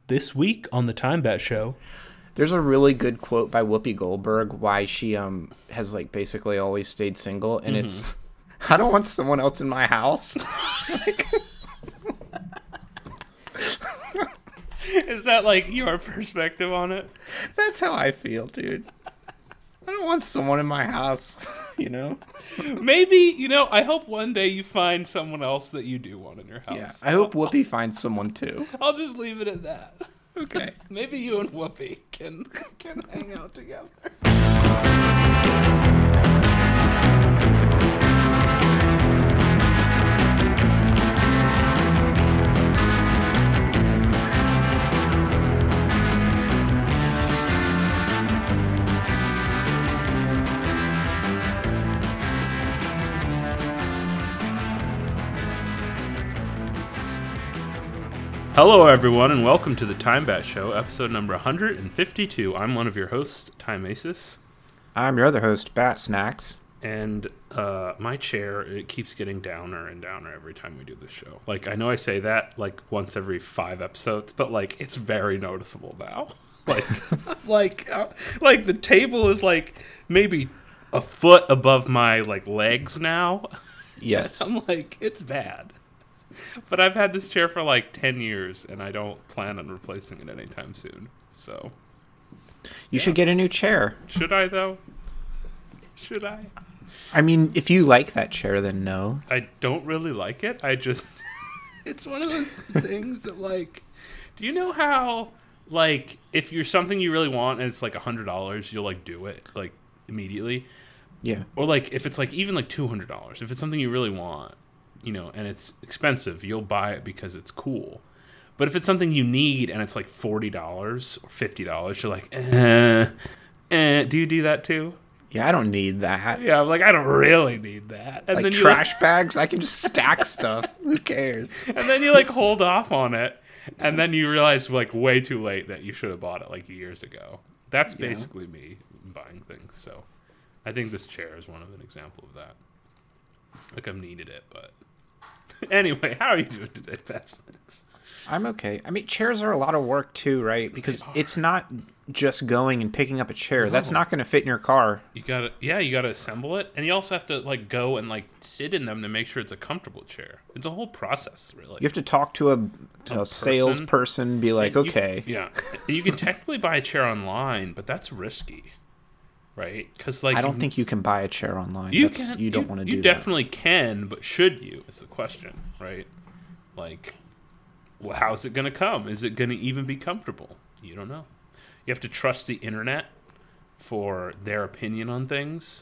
This week on the Time Bat Show. There's a really good quote by Whoopi Goldberg why she has like basically always stayed single, and it's, I don't want someone else in my house. Is that like your perspective on it? That's how I feel, dude. I don't want someone in my house, you know? Maybe, I hope one day you find someone else that you do want in your house. Yeah, I hope Whoopi finds someone too. I'll just leave it at that. Okay. Maybe you and Whoopi can hang out together. Hello, everyone, and welcome to the Time Bat Show, episode number 152. I'm one of your hosts, Time Aces. I'm your other host, Bat Snacks. And my chair, it keeps getting downer and downer every time we do this show. Like, I know I say that, like, once every 5 episodes, but, like, it's very noticeable now. Like, like the table is, like, maybe a foot above my, like, legs now. Yes. I'm like, it's bad. But I've had this chair for like 10 years, and I don't plan on replacing it anytime soon. So, You should get a new chair. should I, though? Should I? I mean, if you like that chair, then no. I don't really like it. I just... it's one of those things that, like... Do you know how, like, if you're something you really want and it's like $100, you'll, like, do it, like, immediately? Yeah. Or, like, if it's, like, even, like, $200. If it's something you really want, and it's expensive, you'll buy it because it's cool. But if it's something you need and it's like $40 or $50, you're like, Do you do that too? Yeah, I don't need that. Yeah, I'm like, I don't really need that. And Like then trash bags, I can just stack stuff. Who cares? and then you like hold off on it, and then you realize like way too late that you should have bought it like years ago. That's basically me buying things. So I think this chair is one of an example of that. Like I've needed it, but anyway, how are you doing today, Pat? I'm okay. I mean, chairs are a lot of work too, right? Because it's not just going and picking up a chair. No. That's not going to fit in your car. You gotta assemble it, and you also have to like go and like sit in them to make sure it's a comfortable chair. It's a whole process, really. You have to talk to a salesperson, be like, okay. You can technically buy a chair online, but that's risky, right? Because like I don't think you can buy a chair online. You don't want to do that. You definitely can, but should you? Is the question, right? Like, well, how's it going to come? Is it going to even be comfortable? You don't know. You have to trust the internet for their opinion on things,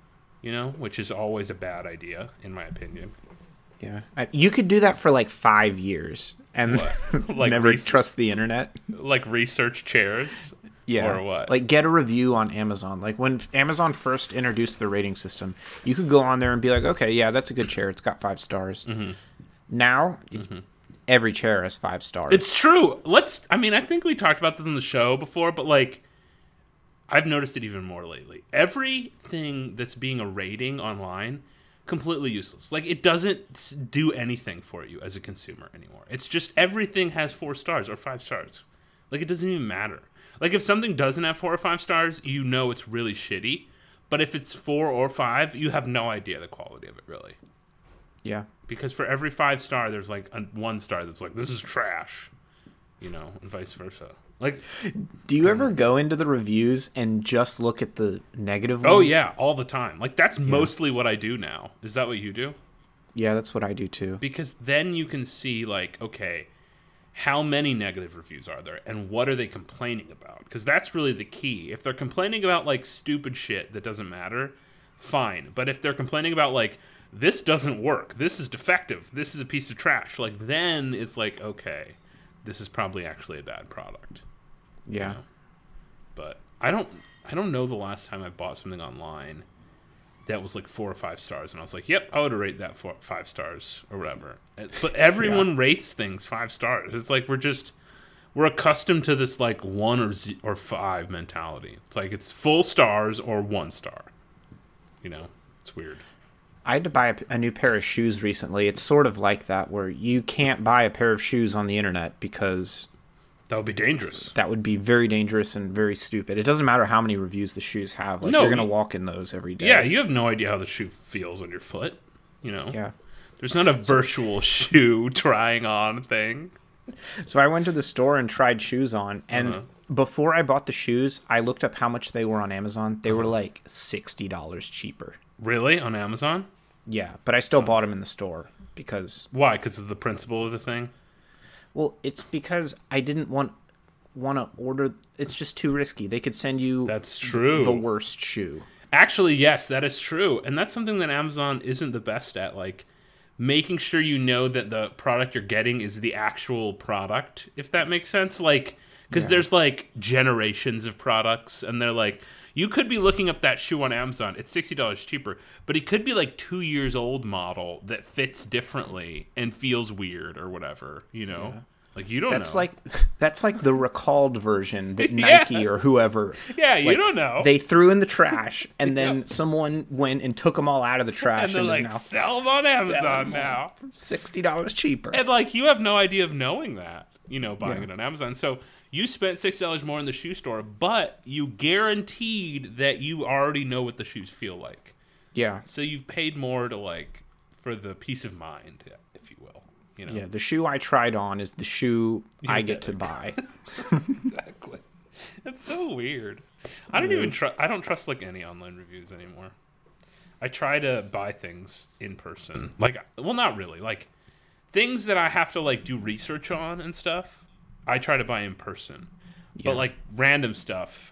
which is always a bad idea, in my opinion. Yeah. You could do that for like 5 years and Like never trust the internet. Like research chairs? Yeah. Or what? Like get a review on Amazon. Like when Amazon first introduced the rating system, you could go on there and be like, okay, yeah, that's a good chair. It's got 5 stars. Mm-hmm. Now, every chair has 5 stars. It's true. I think we talked about this on the show before, but like, I've noticed it even more lately. Everything that's being a rating online, completely useless. Like, it doesn't do anything for you as a consumer anymore. It's just everything has 4 stars or 5 stars. Like, it doesn't even matter. Like, if something doesn't have 4 or 5 stars, it's really shitty. But if it's 4 or 5, you have no idea the quality of it, really. Yeah. Because for every 5 star, there's like 1 star that's like, this is trash, and vice versa. Like, do you ever go into the reviews and just look at the negative ones? Oh yeah, all the time. Like that's mostly what I do now. Is that what you do? Yeah, that's what I do too. Because then you can see like, okay, how many negative reviews are there and what are they complaining about? Because that's really the key. If they're complaining about like stupid shit that doesn't matter, fine. But if they're complaining about like, this doesn't work, this is defective, this is a piece of trash, like then it's like, okay, this is probably actually a bad product. Yeah. But I don't know the last time I bought something online that was like 4 or 5 stars, and I was like, yep, I would rate that 5 stars or whatever. But everyone rates things 5 stars. It's like we're accustomed to this like 1 or 5 mentality. It's like it's full stars or 1 star. It's weird. I had to buy a new pair of shoes recently. It's sort of like that, where you can't buy a pair of shoes on the internet because That would be dangerous. That would be very dangerous and very stupid. It doesn't matter how many reviews the shoes have. Like, you're going to walk in those every day. Yeah, you have no idea how the shoe feels on your foot, you know? Yeah. There's not a virtual shoe trying on thing. So I went to the store and tried shoes on, and before I bought the shoes, I looked up how much they were on Amazon. They were like $60 cheaper. Really? On Amazon? Yeah, but I still bought them in the store because... Why? Because of the principle of the thing? Well, it's because I didn't want to order. It's just too risky. They could send you That's true. the worst shoe. Actually, yes, that is true. And that's something that Amazon isn't the best at, like making sure you know that the product you're getting is the actual product, if that makes sense. Like, because there's like generations of products, and they're like, you could be looking up that shoe on Amazon. It's $60 cheaper, but it could be like 2 years old model that fits differently and feels weird or whatever, you know? Yeah. Like, you don't know. That's like the recalled version that Nike or whoever. Yeah, you don't know. They threw in the trash, and then someone went and took them all out of the trash. And they're like, sell them on Amazon now. $60 cheaper. And like, you have no idea of knowing that, you know, buying it on Amazon. So you spent $60 more in the shoe store, but you guaranteed that you already know what the shoes feel like. Yeah. So you've paid more to like, for the peace of mind, if you will. You know? Yeah, the shoe I tried on is the shoe I get to buy. Exactly. That's so weird. I don't trust like any online reviews anymore. I try to buy things in person. Like, well, not really. Like, things that I have to like do research on and stuff, I try to buy in person. Yeah. But like random stuff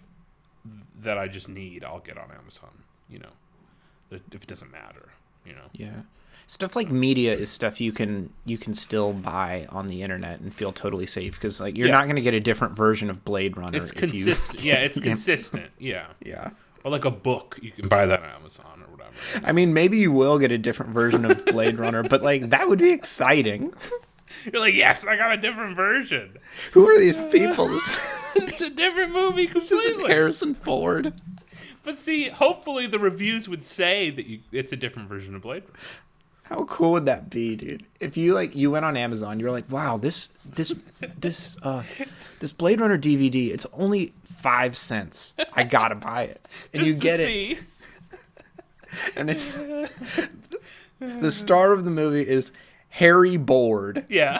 that I just need, I'll get on Amazon, you know. If it doesn't matter, you know. Yeah. Stuff like media is stuff you can still buy on the internet and feel totally safe, because like you're not going to get a different version of Blade Runner. It's consistent. Yeah, it's consistent. Yeah. Yeah. Or like a book, you can buy that on Amazon or whatever. I mean, maybe you will get a different version of Blade Runner, but like that would be exciting. You're like, yes, I got a different version. Who are these people? It's a different movie completely. This isn't Harrison Ford. But see, hopefully the reviews would say that it's a different version of Blade Runner. How cool would that be, dude? If you went on Amazon, you're like, wow, this Blade Runner DVD, it's only 5 cents. I gotta buy it, and you get it. And it's the star of the movie is Harry Board. Yeah.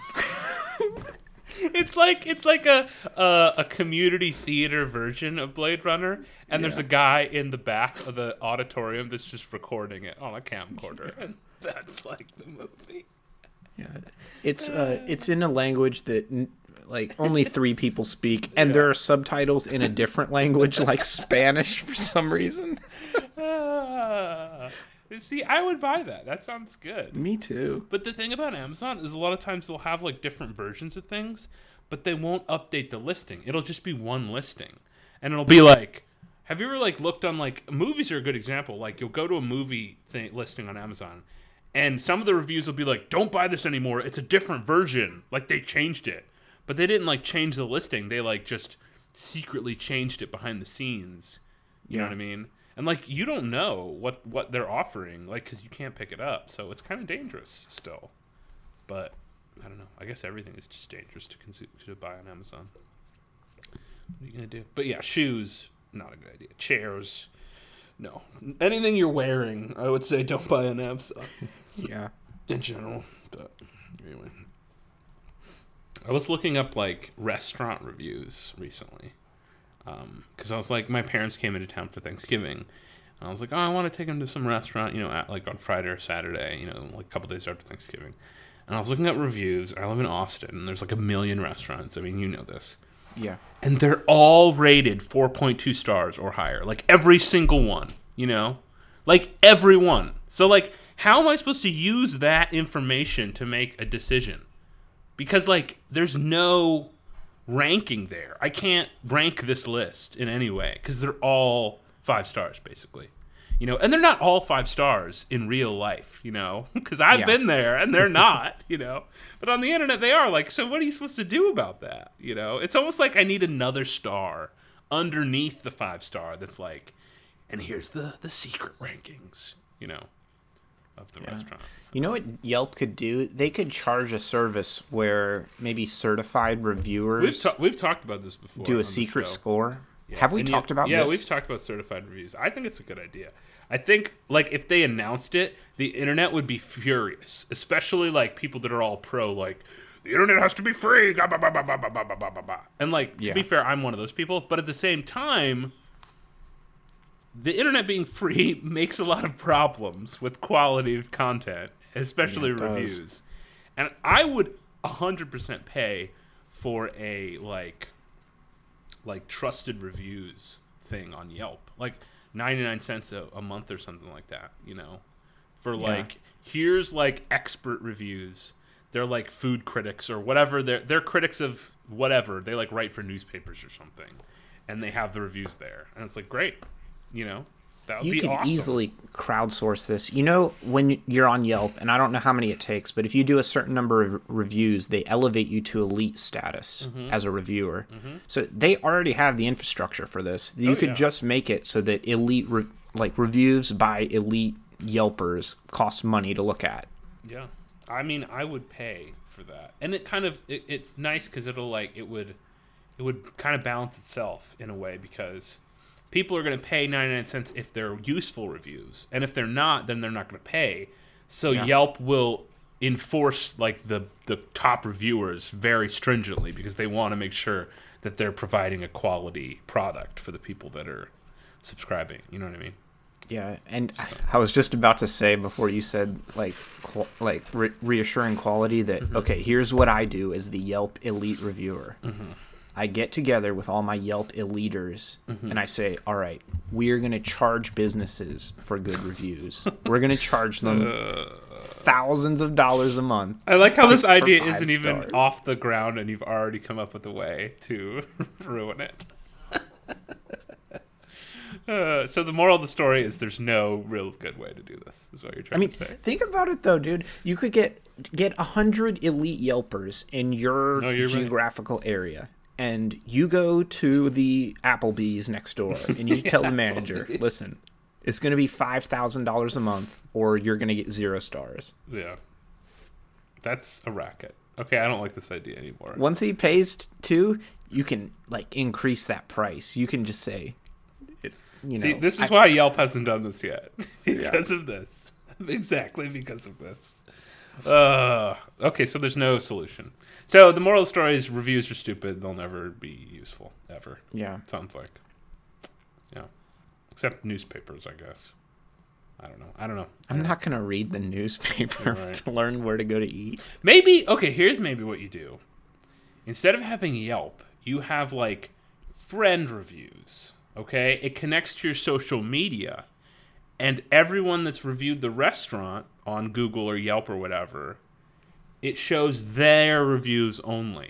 It's like a community theater version of Blade Runner, and there's a guy in the back of the auditorium that's just recording it on a camcorder, and that's like the movie. Yeah, it's in a language that like only 3 people speak, and there are subtitles in a different language, like Spanish, for some reason. See, I would buy that. That sounds good. Me too. But the thing about Amazon is a lot of times they'll have like different versions of things, but they won't update the listing. It'll just be one listing. And it'll be like, have you ever like looked on like, movies are a good example. Like you'll go to a movie listing on Amazon, and some of the reviews will be like, don't buy this anymore. It's a different version. Like they changed it. But they didn't like change the listing. They like just secretly changed it behind the scenes. You know what I mean? And, like, you don't know what they're offering, like, because you can't pick it up. So it's kind of dangerous still. But, I don't know. I guess everything is just dangerous to buy on Amazon. What are you going to do? But, yeah, shoes, not a good idea. Chairs, no. Anything you're wearing, I would say don't buy on Amazon. Yeah. In general. But, anyway. I was looking up, like, restaurant reviews recently. Because I was like, my parents came into town for Thanksgiving, and I was like, oh, I want to take them to some restaurant, you know, like on Friday or Saturday, you know, like a couple days after Thanksgiving. And I was looking at reviews. I live in Austin, and there's like 1 million restaurants. I mean, you know this. Yeah. And they're all rated 4.2 stars or higher. Like every single one, you know? Like every one. So like, how am I supposed to use that information to make a decision? Because like, there's no ranking there. I can't rank this list in any way because they're all 5 stars basically, you know, and they're not all 5 stars in real life, you know, because I've been there and they're not, you know, but on the internet they are. Like, so what are you supposed to do about that? You know, it's almost like I need another star underneath the 5 star that's like, and here's the secret rankings, you know. of the restaurant. You know what Yelp could do? They could charge a service where maybe certified reviewers We've talked about this before. do a secret score. Yeah. Have we talked about this? Yeah, we've talked about certified reviews. I think it's a good idea. I think, like, if they announced it, the internet would be furious, especially, like, people that are all pro, like, the internet has to be free, and, like, to be fair, I'm one of those people, but at the same time, the internet being free makes a lot of problems with quality of content, especially reviews. And I would 100% pay for a, like trusted reviews thing on Yelp. Like, 99 cents a month or something like that, you know, for like, here's like expert reviews. They're like food critics or whatever. They're critics of whatever. They like write for newspapers or something, and they have the reviews there. And it's like, great, you know, that would be awesome. You could easily crowdsource this. You know, when you're on Yelp, and I don't know how many it takes, but if you do a certain number of reviews, they elevate you to elite status as a reviewer. So they already have the infrastructure for this. You could just make it so that elite, reviews by elite Yelpers cost money to look at. Yeah. I mean, I would pay for that. And it kind of, it's nice because it would kind of balance itself in a way, because people are going to pay 99 cents if they're useful reviews. And if they're not, then they're not going to pay. So Yelp will enforce like the top reviewers very stringently, because they want to make sure that they're providing a quality product for the people that are subscribing. You know what I mean? Yeah, and I was just about to say before you said reassuring quality that okay, here's what I do as the Yelp elite reviewer. I get together with all my Yelp eliters and I say, all right, we are going to charge businesses for good reviews. We're going to charge them thousands of dollars a month. I like how this idea isn't even off the ground and you've already come up with a way to ruin it. So the moral of the story is there's no real good way to do this, is what you're trying to say. Think about it, though, dude. You could get 100 elite Yelpers in your geographical area, and you go to the Applebee's next door, and you tell the manager, listen, it's going to be $5,000 a month, or you're going to get 0 stars. Yeah. That's a racket. Okay, I don't like this idea anymore. Once he pays 2, you can, increase that price. You can just say... See, this is why Yelp hasn't done this yet. Because of this. Exactly because of this. Okay, so there's no solution. So the moral of the story is reviews are stupid. They'll never be useful, ever. Yeah. Sounds like. Yeah. Except newspapers, I guess. I don't know. I'm not going to read the newspaper to learn where to go to eat. Maybe, okay, here's maybe what you do. Instead of having Yelp, you have, friend reviews. Okay, it connects to your social media, and everyone that's reviewed the restaurant on Google or Yelp or whatever, it shows their reviews only.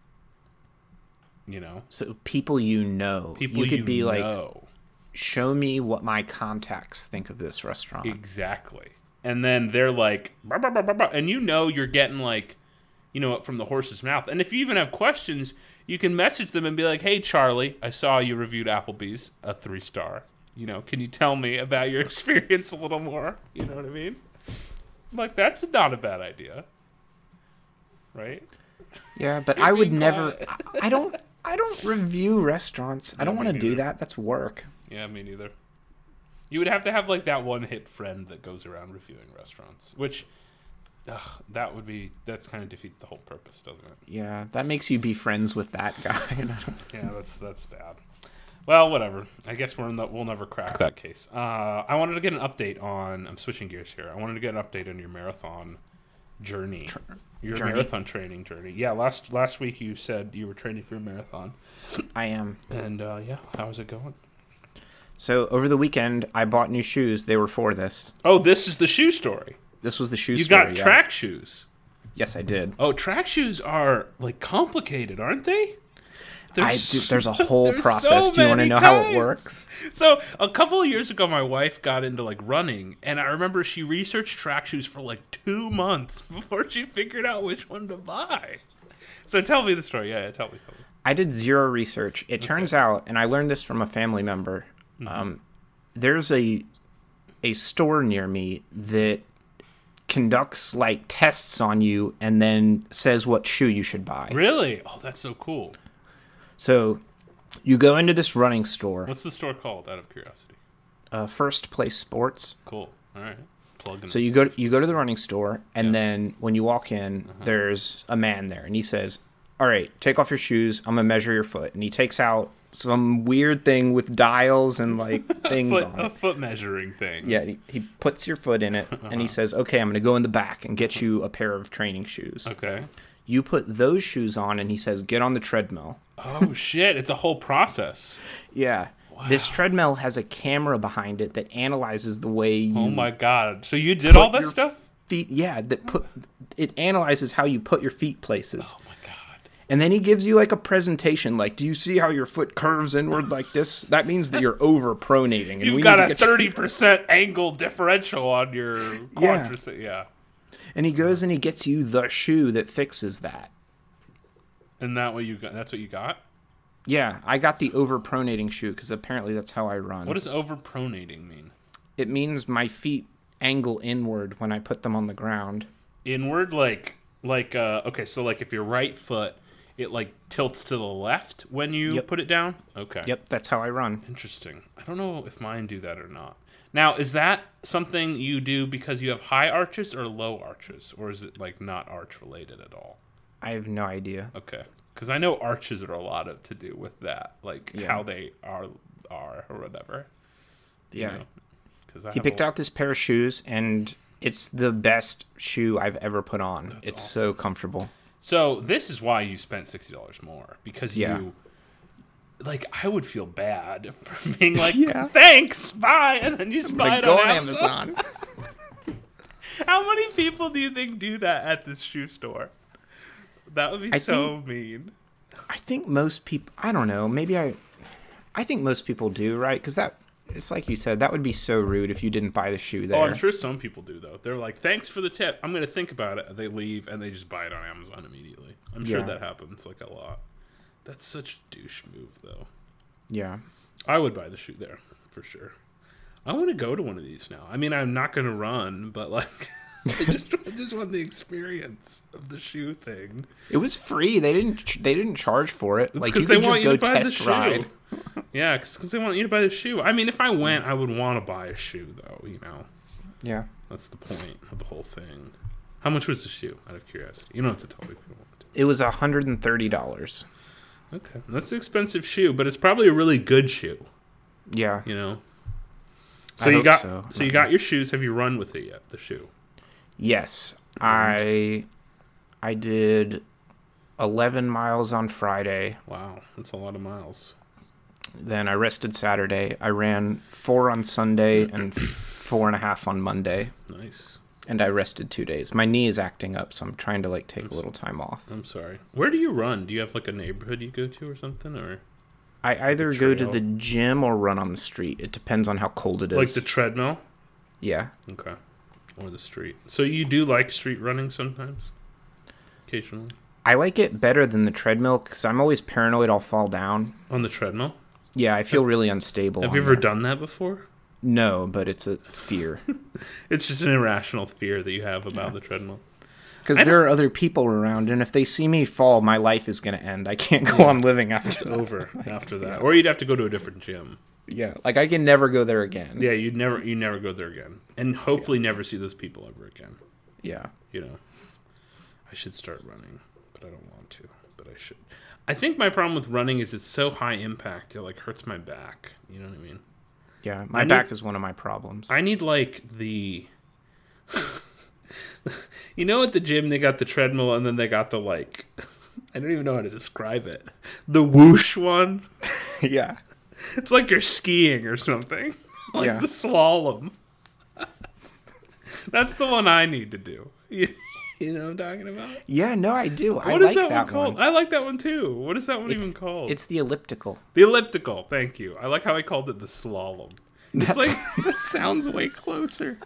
You know? So people you could be like, show me what my contacts think of this restaurant. Exactly. And then they're like, bah, bah, bah, bah, bah, and you're getting from the horse's mouth. And if you even have questions, you can message them and be like, hey, Charlie, I saw you reviewed Applebee's, a 3-star. Can you tell me about your experience a little more? You know what I mean? That's not a bad idea. Right? Yeah, but I would never... I don't review restaurants. I don't want to do that. That's work. Yeah, me neither. You would have to have, that one hip friend that goes around reviewing restaurants, which... that's kind of defeats the whole purpose, doesn't it? Yeah, that makes you be friends with that guy. Yeah, that's bad. Well, whatever. I guess we'll never crack that case. I wanted to get an update on... I'm switching gears here. I wanted to get an update on your marathon journey. Marathon training journey. Yeah, last week you said you were training for a marathon. I am. And, how is it going? So, over the weekend, I bought new shoes. They were for this. Oh, this is the shoe story. This was the shoe story. You got track shoes. Yes, I did. Oh, track shoes are complicated, aren't they? There's a whole process. Do you want to know how it works? So a couple of years ago, my wife got into running, and I remember she researched track shoes for 2 months before she figured out which one to buy. So tell me the story. Yeah, tell me. I did zero research. It turns out, and I learned this from a family member. There's a store near me that conducts like tests on you and then says what shoe you should buy. Really? Oh, that's so cool. So you go into this running store. What's the store called, out of curiosity? First Place Sports. Cool. All right. So you go to the running store, and then when you walk in, there's a man there, and he says, "All right, take off your shoes. I'm gonna measure your foot." And he takes out some weird thing with dials and like things on it. A foot measuring thing. Yeah, he puts your foot in it, and he says, "Okay, I'm gonna go in the back and get you a pair of training shoes." Okay. You put those shoes on, and he says, "Get on the treadmill." Oh shit! It's a whole process. Yeah. Wow. This treadmill has a camera behind it that analyzes the way you... Oh my god. So you did all this stuff? Feet, yeah, it analyzes how you put your feet places. Oh my god. And then he gives you like a presentation, like, do you see how your foot curves inward like this? That means that you're over pronating. And You've got a 30% angle differential on your quadricep. Yeah. And he goes and he gets you the shoe that fixes that. And that's what you got? Yeah, I got the over-pronating shoe because apparently that's how I run. What does over-pronating mean? It means my feet angle inward when I put them on the ground. Inward? Okay, so like if your right foot, it like tilts to the left when you put it down? Okay. Yep, that's how I run. Interesting. I don't know if mine do that or not. Now, is that something you do because you have high arches or low arches? Or is it like not arch related at all? I have no idea. Okay. Because I know arches are a lot to do with that, like how they are or whatever. Yeah. He picked out this pair of shoes, and it's the best shoe I've ever put on. It's awesome. So comfortable. So this is why you spent $60 more, because you, like, I would feel bad for being like, thanks, bye, and then you just buy it on Amazon. How many people do you think do that at this shoe store? That would be mean. I think most people, I don't know, I think most people do, right? Because it's like you said, that would be so rude if you didn't buy the shoe there. Oh, I'm sure some people do, though. They're like, thanks for the tip. I'm going to think about it. They leave, and they just buy it on Amazon immediately. I'm sure that happens, like, a lot. That's such a douche move, though. Yeah. I would buy the shoe there, for sure. I want to go to one of these now. I mean, I'm not going to run, but, like... I just want the experience of the shoe thing. It was free. They didn't charge for it. It's like you could just go test ride. Yeah, because they want you to buy the shoe. I mean, if I went, I would want to buy a shoe, though. You know. Yeah. That's the point of the whole thing. How much was the shoe? Out of curiosity, you don't have to tell me if you don't want to. It was $130. Okay, that's an expensive shoe, but it's probably a really good shoe. Yeah. You know. So you got your shoes. Have you run with it yet? The shoe. Yes, I did 11 miles on Friday. Wow, that's a lot of miles. Then I rested Saturday. I ran 4 on Sunday and 4.5 on Monday. Nice. And I rested 2 days. My knee is acting up, so I'm trying to take a little time off. I'm sorry. Where do you run? Do you have like a neighborhood you go to or something, or? I either go to the gym or run on the street. It depends on how cold it is. Like the treadmill? Yeah. Okay. Or the street. So you do like street running sometimes? Occasionally? I like it better than the treadmill because I'm always paranoid I'll fall down. On the treadmill? Yeah, I feel really unstable. Have you ever done that before? No, but it's a fear. It's just an irrational fear that you have about the treadmill. Because there are other people around, and if they see me fall, my life is going to end. I can't go on living after it's over after that. Or you'd have to go to a different gym. Yeah, like I can never go there again. Yeah, you never go there again, and hopefully never see those people ever again. Yeah, you know, I should start running, but I don't want to. But I should. I think my problem with running is it's so high impact. It like hurts my back. You know what I mean? Yeah, my back is one of my problems. I need like the. You know, at the gym they got the treadmill, and then they got the like. I don't even know how to describe it. The whoosh one. Yeah. It's like you're skiing or something. Like the slalom. That's the one I need to do. You know what I'm talking about? Yeah, no, I do. What is that one called? I like that one too. What is that one even called? It's the elliptical. The elliptical, thank you. I like how I called it the slalom. It's like that sounds way closer.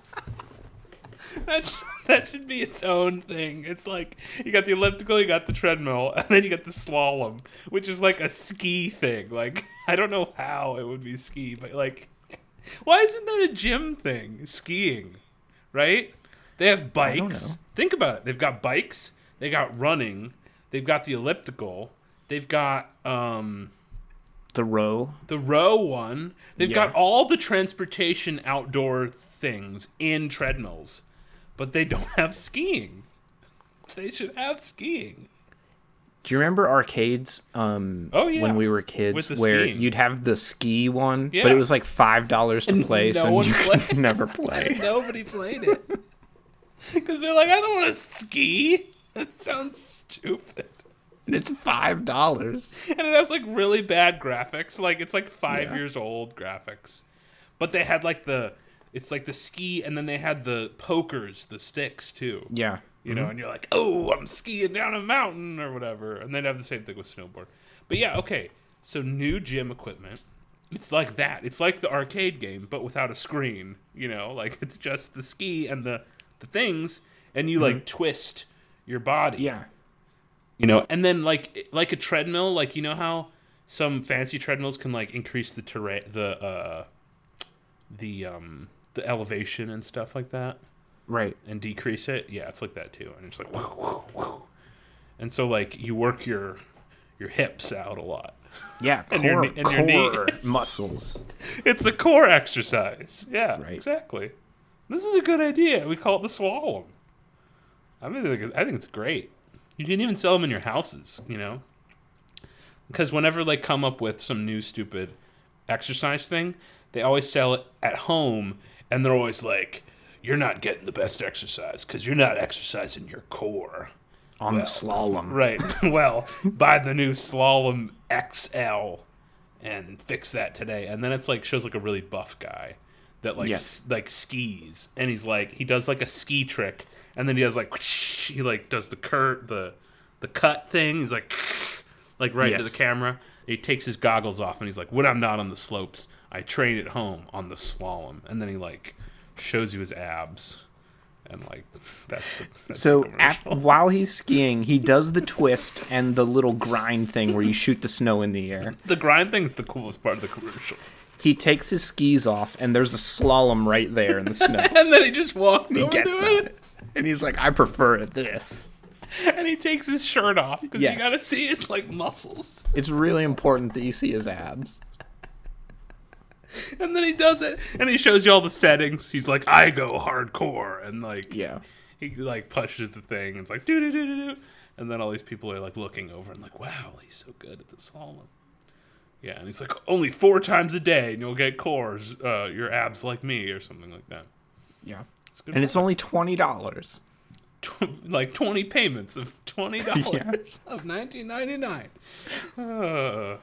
That should be its own thing. It's like you got the elliptical, you got the treadmill, and then you got the slalom, which is like a ski thing. Like I don't know how it would be ski, but like, why isn't that a gym thing? Skiing, right? They have I don't bikes. know. Think about it. They've got bikes. They got running. They've got the elliptical. They've got The row. the row one. They've Yeah. got all the transportation outdoor things in treadmills, but they don't have skiing. They should have skiing. Do you remember arcades? Oh, yeah. When we were With kids, the where skiing. you'd have the ski one, Yeah. but it was like $5 to play, no so one you played. could never play. Nobody played it because they're like, I don't want to ski. That sounds stupid. And it's $5. And it has like really bad graphics. Like it's like 5 Yeah. years old graphics. But they had like it's like the ski, and then they had the pokers, the sticks too. Yeah. You know, and you're like, oh, I'm skiing down a mountain or whatever. And they'd have the same thing with snowboard. But yeah, okay. So new gym equipment. It's like that. It's like the arcade game, but without a screen. You know, like it's just the ski and the things, and you like twist your body. Yeah. You know, and then like a treadmill, like you know how some fancy treadmills can like increase the terrain, the elevation and stuff like that, Right. and decrease it. Yeah, it's like that too, and it's like whoo, whoo, whoo. And so like you work your hips out a lot. Yeah. And Core, your knee. core muscles. It's a core exercise. Yeah, Right. exactly. This is a good idea. We call it the slalom. I think it's great. You can even sell them in your houses, you know? Because whenever they come up with some new stupid exercise thing, they always sell it at home, and they're always like, you're not getting the best exercise because you're not exercising your core. On the slalom. Right. Well, buy the new Slalom XL and fix that today. And then it's like shows like a really buff guy that like Yes. like skis, and he does like a ski trick, and then he does like he like does the cut thing. He's like right into Yes. the camera. He takes his goggles off, and he's like, when I'm not on the slopes, I train at home on the slalom. And then he like shows you his abs. And like that's So the commercial. while he's skiing, he does the twist and the little grind thing where you shoot the snow in the air. The grind thing is the coolest part of the commercial. He takes his skis off, and there's a slalom right there in the snow. And then he just walks He over gets to on it. it. And he's like, I prefer it this. And he takes his shirt off because Yes. you gotta see his like muscles. It's really important that you see his abs. And then he does it, and he shows you all the settings. He's like, I go hardcore, and like Yeah. he like pushes the thing, and it's like do do do do do, and then all these people are like looking over and like, wow, he's so good at the slalom. Yeah, and he's like, only 4 times a day, and you'll get cores, your abs like me, or something like that. Yeah. It's good. And it's only $20. Like 20 payments of $20 of $19.99.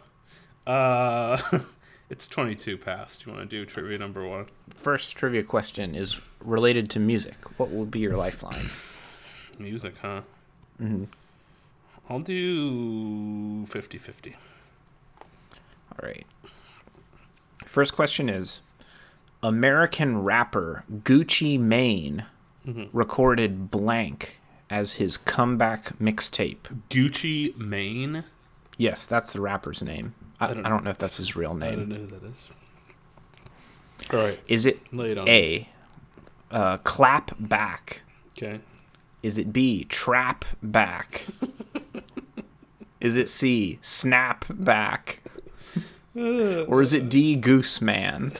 It's 22 past. You want to do trivia number 1? First trivia question is related to music. What will be your lifeline? Music, huh? Mm-hmm. I'll do 50-50. All right. First question is, American rapper Gucci Mane recorded blank as his comeback mixtape. Gucci Mane? Yes, that's the rapper's name. I don't know if that's his real I don't name. know who that is. All right. Is it Lay it on. A, clap back? Okay. Is it B, trap back? Is it C, snap back? Or is it D, goose man?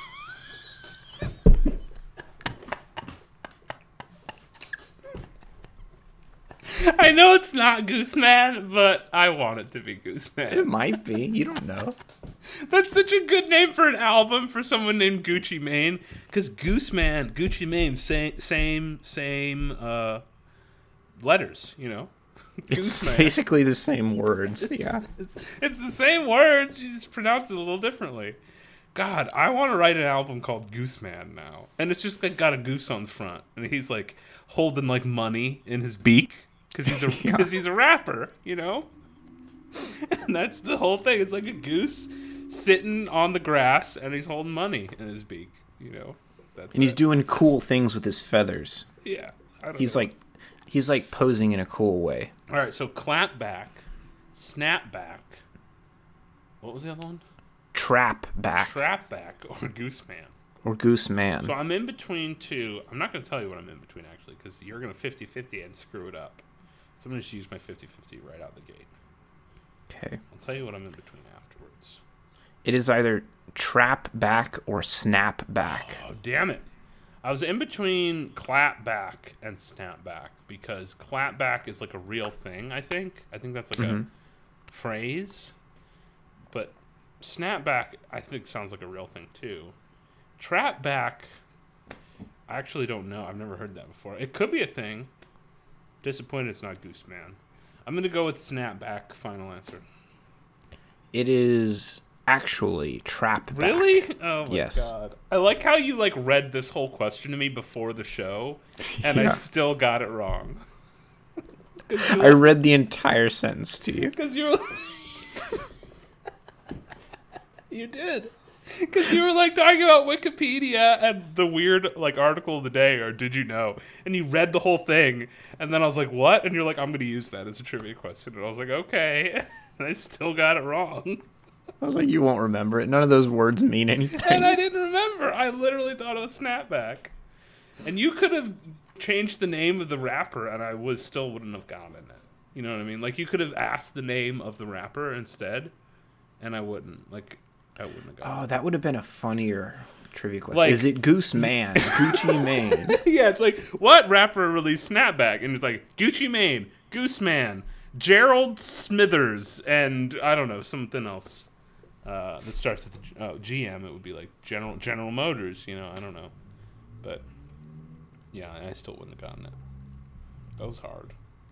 I know it's not Gooseman, but I want it to be It Gooseman. might be. You don't know. That's such a good name for an album for someone named Gucci Mane, because Gooseman, Gucci Mane, same letters, you know. It's Gooseman. basically the same words. Yeah. It's the same words, you just pronounce it a little differently. God, I want to write an album called Gooseman now, and it's just like got a goose on the front, and he's like holding like money in his beak because Yeah. he's a rapper, you know. And that's the whole thing. It's like a goose sitting on the grass, and he's holding money in his beak, you know. That's And he's it. doing cool things with his feathers. Yeah. I don't He's know. like posing in a cool way. All right, so clap back, snap back. What was the other one? Trap back. Trap back or Gooseman. Or Goose Man. So I'm in between two. I'm not going to tell you what I'm in between, actually, because you're going to 50-50 and screw it up. So I'm going to just use my 50-50 right out the gate. Okay. I'll tell you what I'm in between afterwards. It is either Trap Back or Snap Back. Oh, damn it. I was in between Clap Back and Snap Back, because Clap Back is like a real thing, I think. I think that's like a phrase. But Snap Back, I think, sounds like a real thing, too. Trap Back, I actually don't know. I've never heard that before. It could be a thing. Disappointed it's not Goose Man. I'm going to go with Snap Back, final answer. It is actually Trap Back. Really? Oh my yes. God. I like how you like read this whole question to me before the show, and I still got it wrong. I read the entire sentence to you. Because you were you did. Because you were like talking about Wikipedia and the weird like article of the day, or did you know? And you read the whole thing, and then I was like, "What?" And you're like, "I'm going to use that as a trivia question." And I was like, "Okay," and I still got it wrong. I was like, "You won't remember it. None of those words mean anything." And I didn't remember. I literally thought it was Snapback. And you could have changed the name of the rapper, and I still wouldn't have gotten it. You know what I mean? Like you could have asked the name of the rapper instead, and I wouldn't. Like. I wouldn't have gotten it. That would have been a funnier trivia question. Like, is it Goose Man? Gucci Mane? Yeah, it's like, what rapper released Snapback? And it's like, Gucci Mane, Goose Man, Gerald Smithers, and I don't know, something else that starts with GM. It would be like General Motors, you know, I don't know. But, yeah, I still wouldn't have gotten it. That was hard.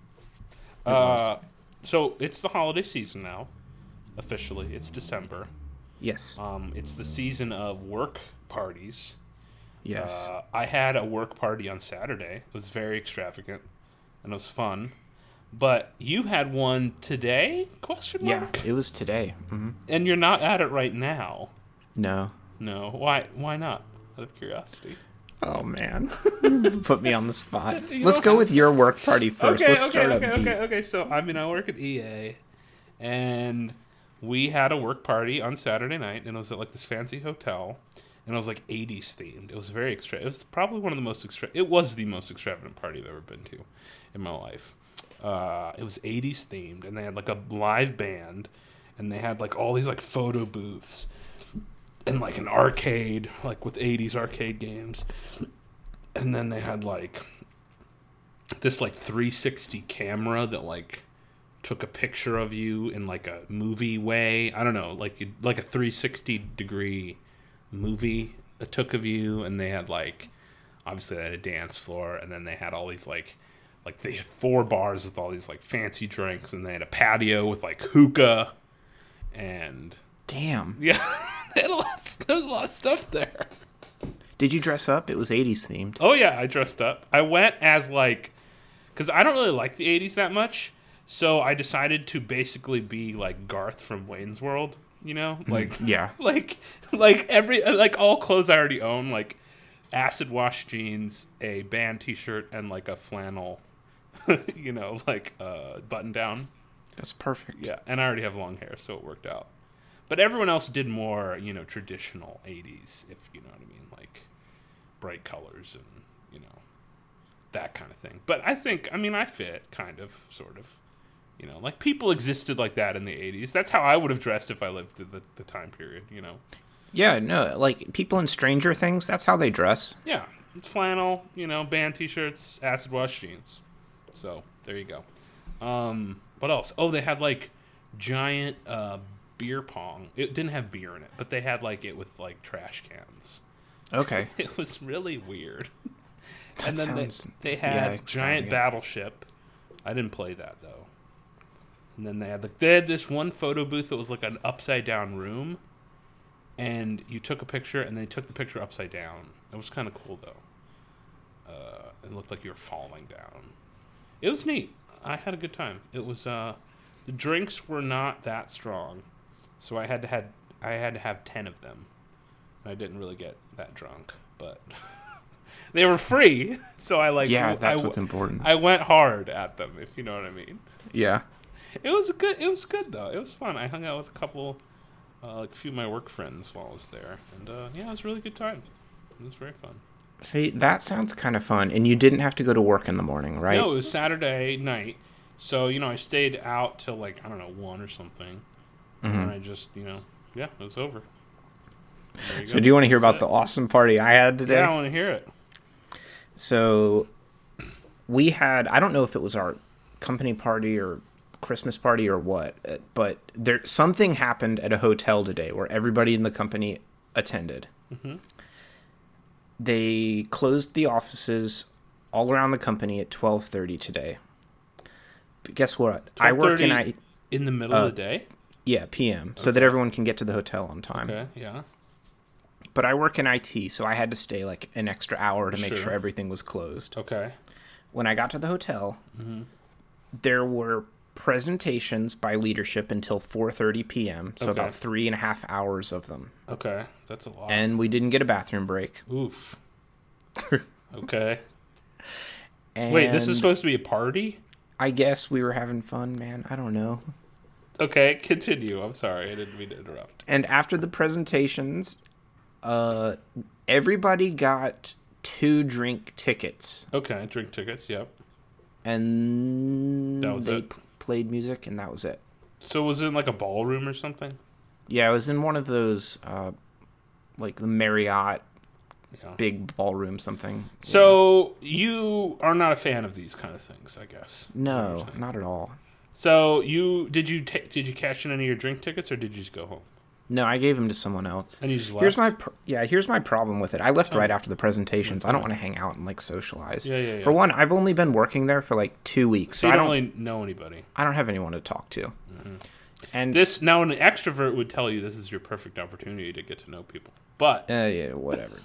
So, it's the holiday season now, officially. It's December. Yes. It's the season of work parties. Yes. I had a work party on Saturday. It was very extravagant, and it was fun. But you had one today? Question mark? Yeah, it was today. Mm-hmm. And you're not at it right now. No. No. Why not? Out of curiosity. Oh, man. Put me on the spot. Let's go with your work party first. Okay. So, I work at EA, and we had a work party on Saturday night, and it was at like this fancy hotel, and it was like 80s themed. It was very extravagant. It was probably one of the most it was the most extravagant party I've ever been to in my life. It was 80s themed, and they had like a live band, and they had like all these like photo booths, and like an arcade, like with 80s arcade games, and then they had like this like 360 camera that like took a picture of you in like a movie way. I don't know, like a 360 degree movie it took of you, and they had like obviously they had a dance floor, and then they had all these like they had 4 bars with all these like fancy drinks, and they had a patio with like hookah, and damn, yeah, there was a lot of stuff there. Did you dress up? It was 80s themed. Oh yeah, I dressed up. I went as like, because I don't really like the 80s that much. So I decided to basically be like Garth from Wayne's World, you know, like yeah, like all clothes I already own, like acid wash jeans, a band T-shirt, and like a flannel, you know, like button down. That's perfect. Yeah, and I already have long hair, so it worked out. But everyone else did more, you know, traditional 80s, if you know what I mean, like bright colors and you know that kind of thing. But I think, I fit kind of, sort of. You know, like people existed like that in the 80s. That's how I would have dressed if I lived through the time period, you know? Yeah, no, like people in Stranger Things, that's how they dress. Yeah, it's flannel, you know, band T-shirts, acid wash jeans. So, there you go. What else? Oh, they had like giant beer pong. It didn't have beer in it, but they had like it with like trash cans. Okay. It was really weird. That and then they had giant battleship. I didn't play that though. And then they had this one photo booth that was like an upside down room, and you took a picture, and they took the picture upside down. It was kind of cool though. It looked like you were falling down. It was neat. I had a good time. It was the drinks were not that strong, so I had to have 10 of them. I didn't really get that drunk, but they were free, so I like. Yeah, that's what's important. I went hard at them, if you know what I mean. Yeah. It was good though. It was fun. I hung out with a couple, like a few of my work friends while I was there, and yeah, it was a really good time. It was very fun. See, that sounds kind of fun. And you didn't have to go to work in the morning, right? No, it was Saturday night. So, I stayed out till 1 or something. Mm-hmm. And I just, it was over. So do you want to hear about the awesome party I had today? Yeah, I want to hear it. So we had, I don't know if it was our company party or Christmas party or what, but something happened at a hotel today where everybody in the company attended. Mm-hmm. They closed the offices all around the company at 12:30 today. But guess what? I work in the middle of the day? Yeah, PM, so that everyone can get to the hotel on time. Okay, yeah. But I work in IT, so I had to stay an extra hour to make sure everything was closed. Okay. When I got to the hotel, there were presentations by leadership until 4:30 p.m., so about 3.5 hours of them. Okay, that's a lot. And we didn't get a bathroom break. Oof. Okay. And wait, this is supposed to be a party? I guess we were having fun, man. I don't know. Okay, continue. I'm sorry, I didn't mean to interrupt. And after the presentations, everybody got 2 drink tickets. Okay, drink tickets, yep. And they played music, and that was it. So was it in a ballroom or something? Yeah, it was in one of those, the Marriott big ballroom something. So you are not a fan of these kind of things, I guess. No, not at all. So did you cash in any of your drink tickets, or did you just go home? No, I gave them to someone else. And you just left? Here's my problem with it. I left right after the presentations. I don't want to hang out and socialize. Yeah. For one, I've only been working there for 2 weeks, so I don't really know anybody. I don't have anyone to talk to. Mm-hmm. And now an extrovert would tell you this is your perfect opportunity to get to know people. But whatever.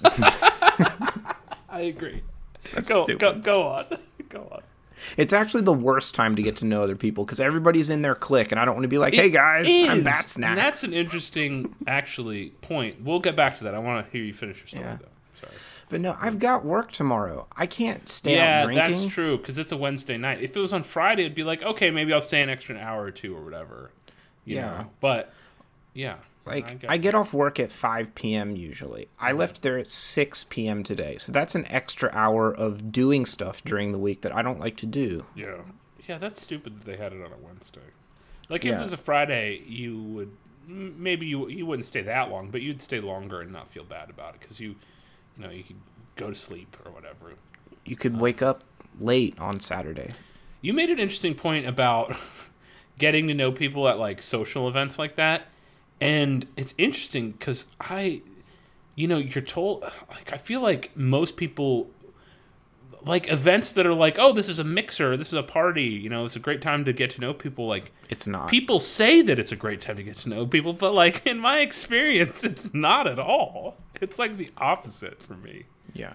I agree. Go on. Go on. It's actually the worst time to get to know other people because everybody's in their clique, and I don't want to be like, "Hey guys, I'm Bat Snacks." And that's an interesting, point. We'll get back to that. I want to hear you finish your story, though. Sorry. But no, I've got work tomorrow. I can't stay out drinking. Yeah, that's true because it's a Wednesday night. If it was on Friday, it'd be like, okay, maybe I'll stay an extra hour or two or whatever. You know? But yeah. I get off work at 5 p.m. usually. I left there at 6 p.m. today. So that's an extra hour of doing stuff during the week that I don't like to do. Yeah. Yeah, that's stupid that they had it on a Wednesday. If it was a Friday, you would maybe you wouldn't stay that long, but you'd stay longer and not feel bad about it because you could go to sleep or whatever. You could wake up late on Saturday. You made an interesting point about getting to know people at social events like that. And it's interesting because you're told, I feel like most people, events that are oh, this is a mixer, this is a party, it's a great time to get to know people. It's not. People say that it's a great time to get to know people, but in my experience, it's not at all. It's the opposite for me. Yeah.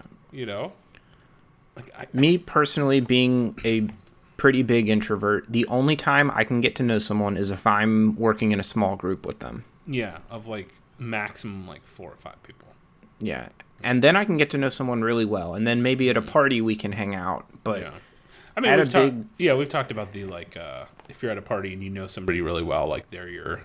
Me personally, being a pretty big introvert, the only time I can get to know someone is if I'm working in a small group with them. Yeah, of maximum 4 or 5 people. Yeah, and then I can get to know someone really well, and then maybe at a party we can hang out. But yeah, I mean, we've talked about the if you're at a party and you know somebody really well, they're your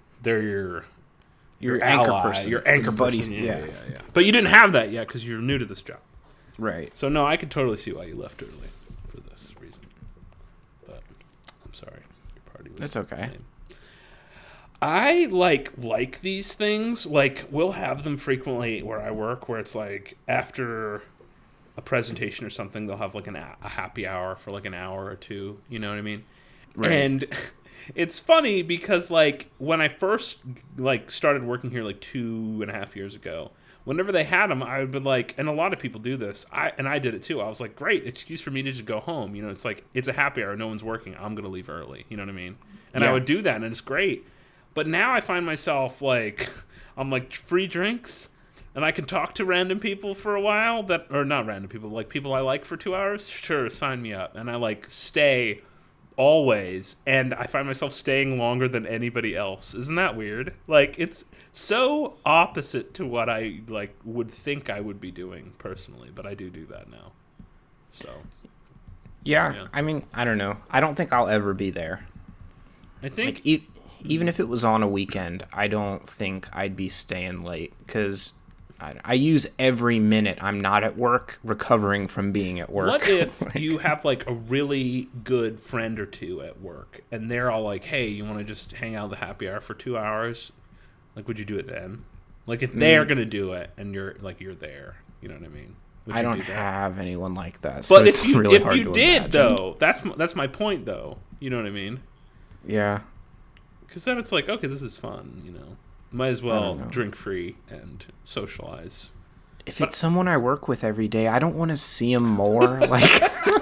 anchor ally, person, your anchor buddies. Person. Yeah. But you didn't have that yet because you're new to this job, right? So no, I could totally see why you left early for this reason. But I'm sorry, your party was. That's okay. Lame. I like these things. We'll have them frequently where I work, where it's after a presentation or something, they'll have a happy hour for an hour or two. You know what I mean? Right. And it's funny because when I first started working here 2.5 years ago, whenever they had them, I would be and a lot of people do this. I did it too. I was great excuse for me to just go home. It's it's a happy hour, no one's working. I'm gonna leave early. You know what I mean? And I would do that, and it's great. But now I find myself I'm free drinks, and I can talk to random people for a while or not random people, people I like for 2 hours. Sure, sign me up. And I stay always, and I find myself staying longer than anybody else. Isn't that weird? It's so opposite to what I would think I would be doing personally, but I do that now. So yeah. I mean, I don't know. I don't think I'll ever be there. I think even if it was on a weekend, I don't think I'd be staying late because I use every minute I'm not at work recovering from being at work. What if you have like a really good friend or two at work, and they're all like, "Hey, you want to just hang out at the happy hour for 2 hours?" Like, would you do it then? Like, if they're gonna do it, and you're there, you know what I mean? I don't have anyone like that. So but it's if you really hard to did, imagine. though, that's my point, though. You know what I mean? Yeah. Because then it's like, okay, this is fun. Might as well drink free and socialize. If it's someone I work with every day, I don't want to see them more. Like,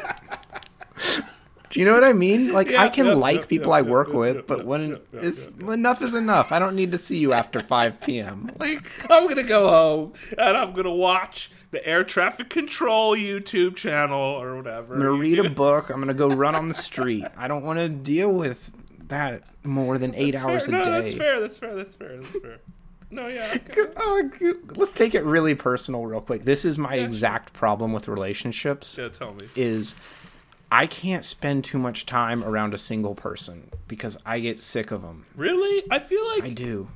do you know what I mean? Like, I can people I work with, but when enough is enough. I don't need to see you after 5 p.m. Like, I'm gonna go home and I'm gonna watch the air traffic control YouTube channel or whatever. I'm gonna read a book. I'm gonna go run on the street. I don't want to deal with that more than 8 hours a day. That's fair. No, yeah. Okay. Let's take it really personal real quick. This is my exact problem with relationships. Yeah, tell me. Is I can't spend too much time around a single person because I get sick of them. Really? I feel like I do.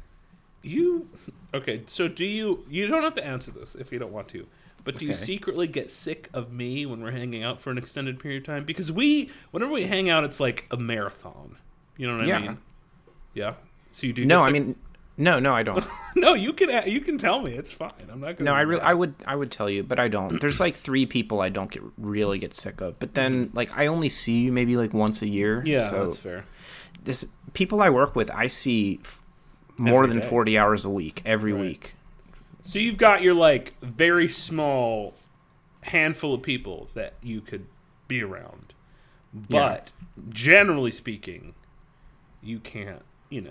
Okay, so do you don't have to answer this if you don't want to. But do you secretly get sick of me when we're hanging out for an extended period of time? Because whenever we hang out, it's like a marathon. You know what I mean? Yeah. So you do. No, I mean, no, I don't. No, you can tell me. It's fine. I'm not gonna. No, I would tell you, but I don't. There's like 3 people I don't really get sick of. But then, like, I only see you maybe like once a year. Yeah, so that's fair. People I work with, I see more than 40 hours a week every week. So you've got your like very small handful of people that you could be around, but generally speaking, you can't.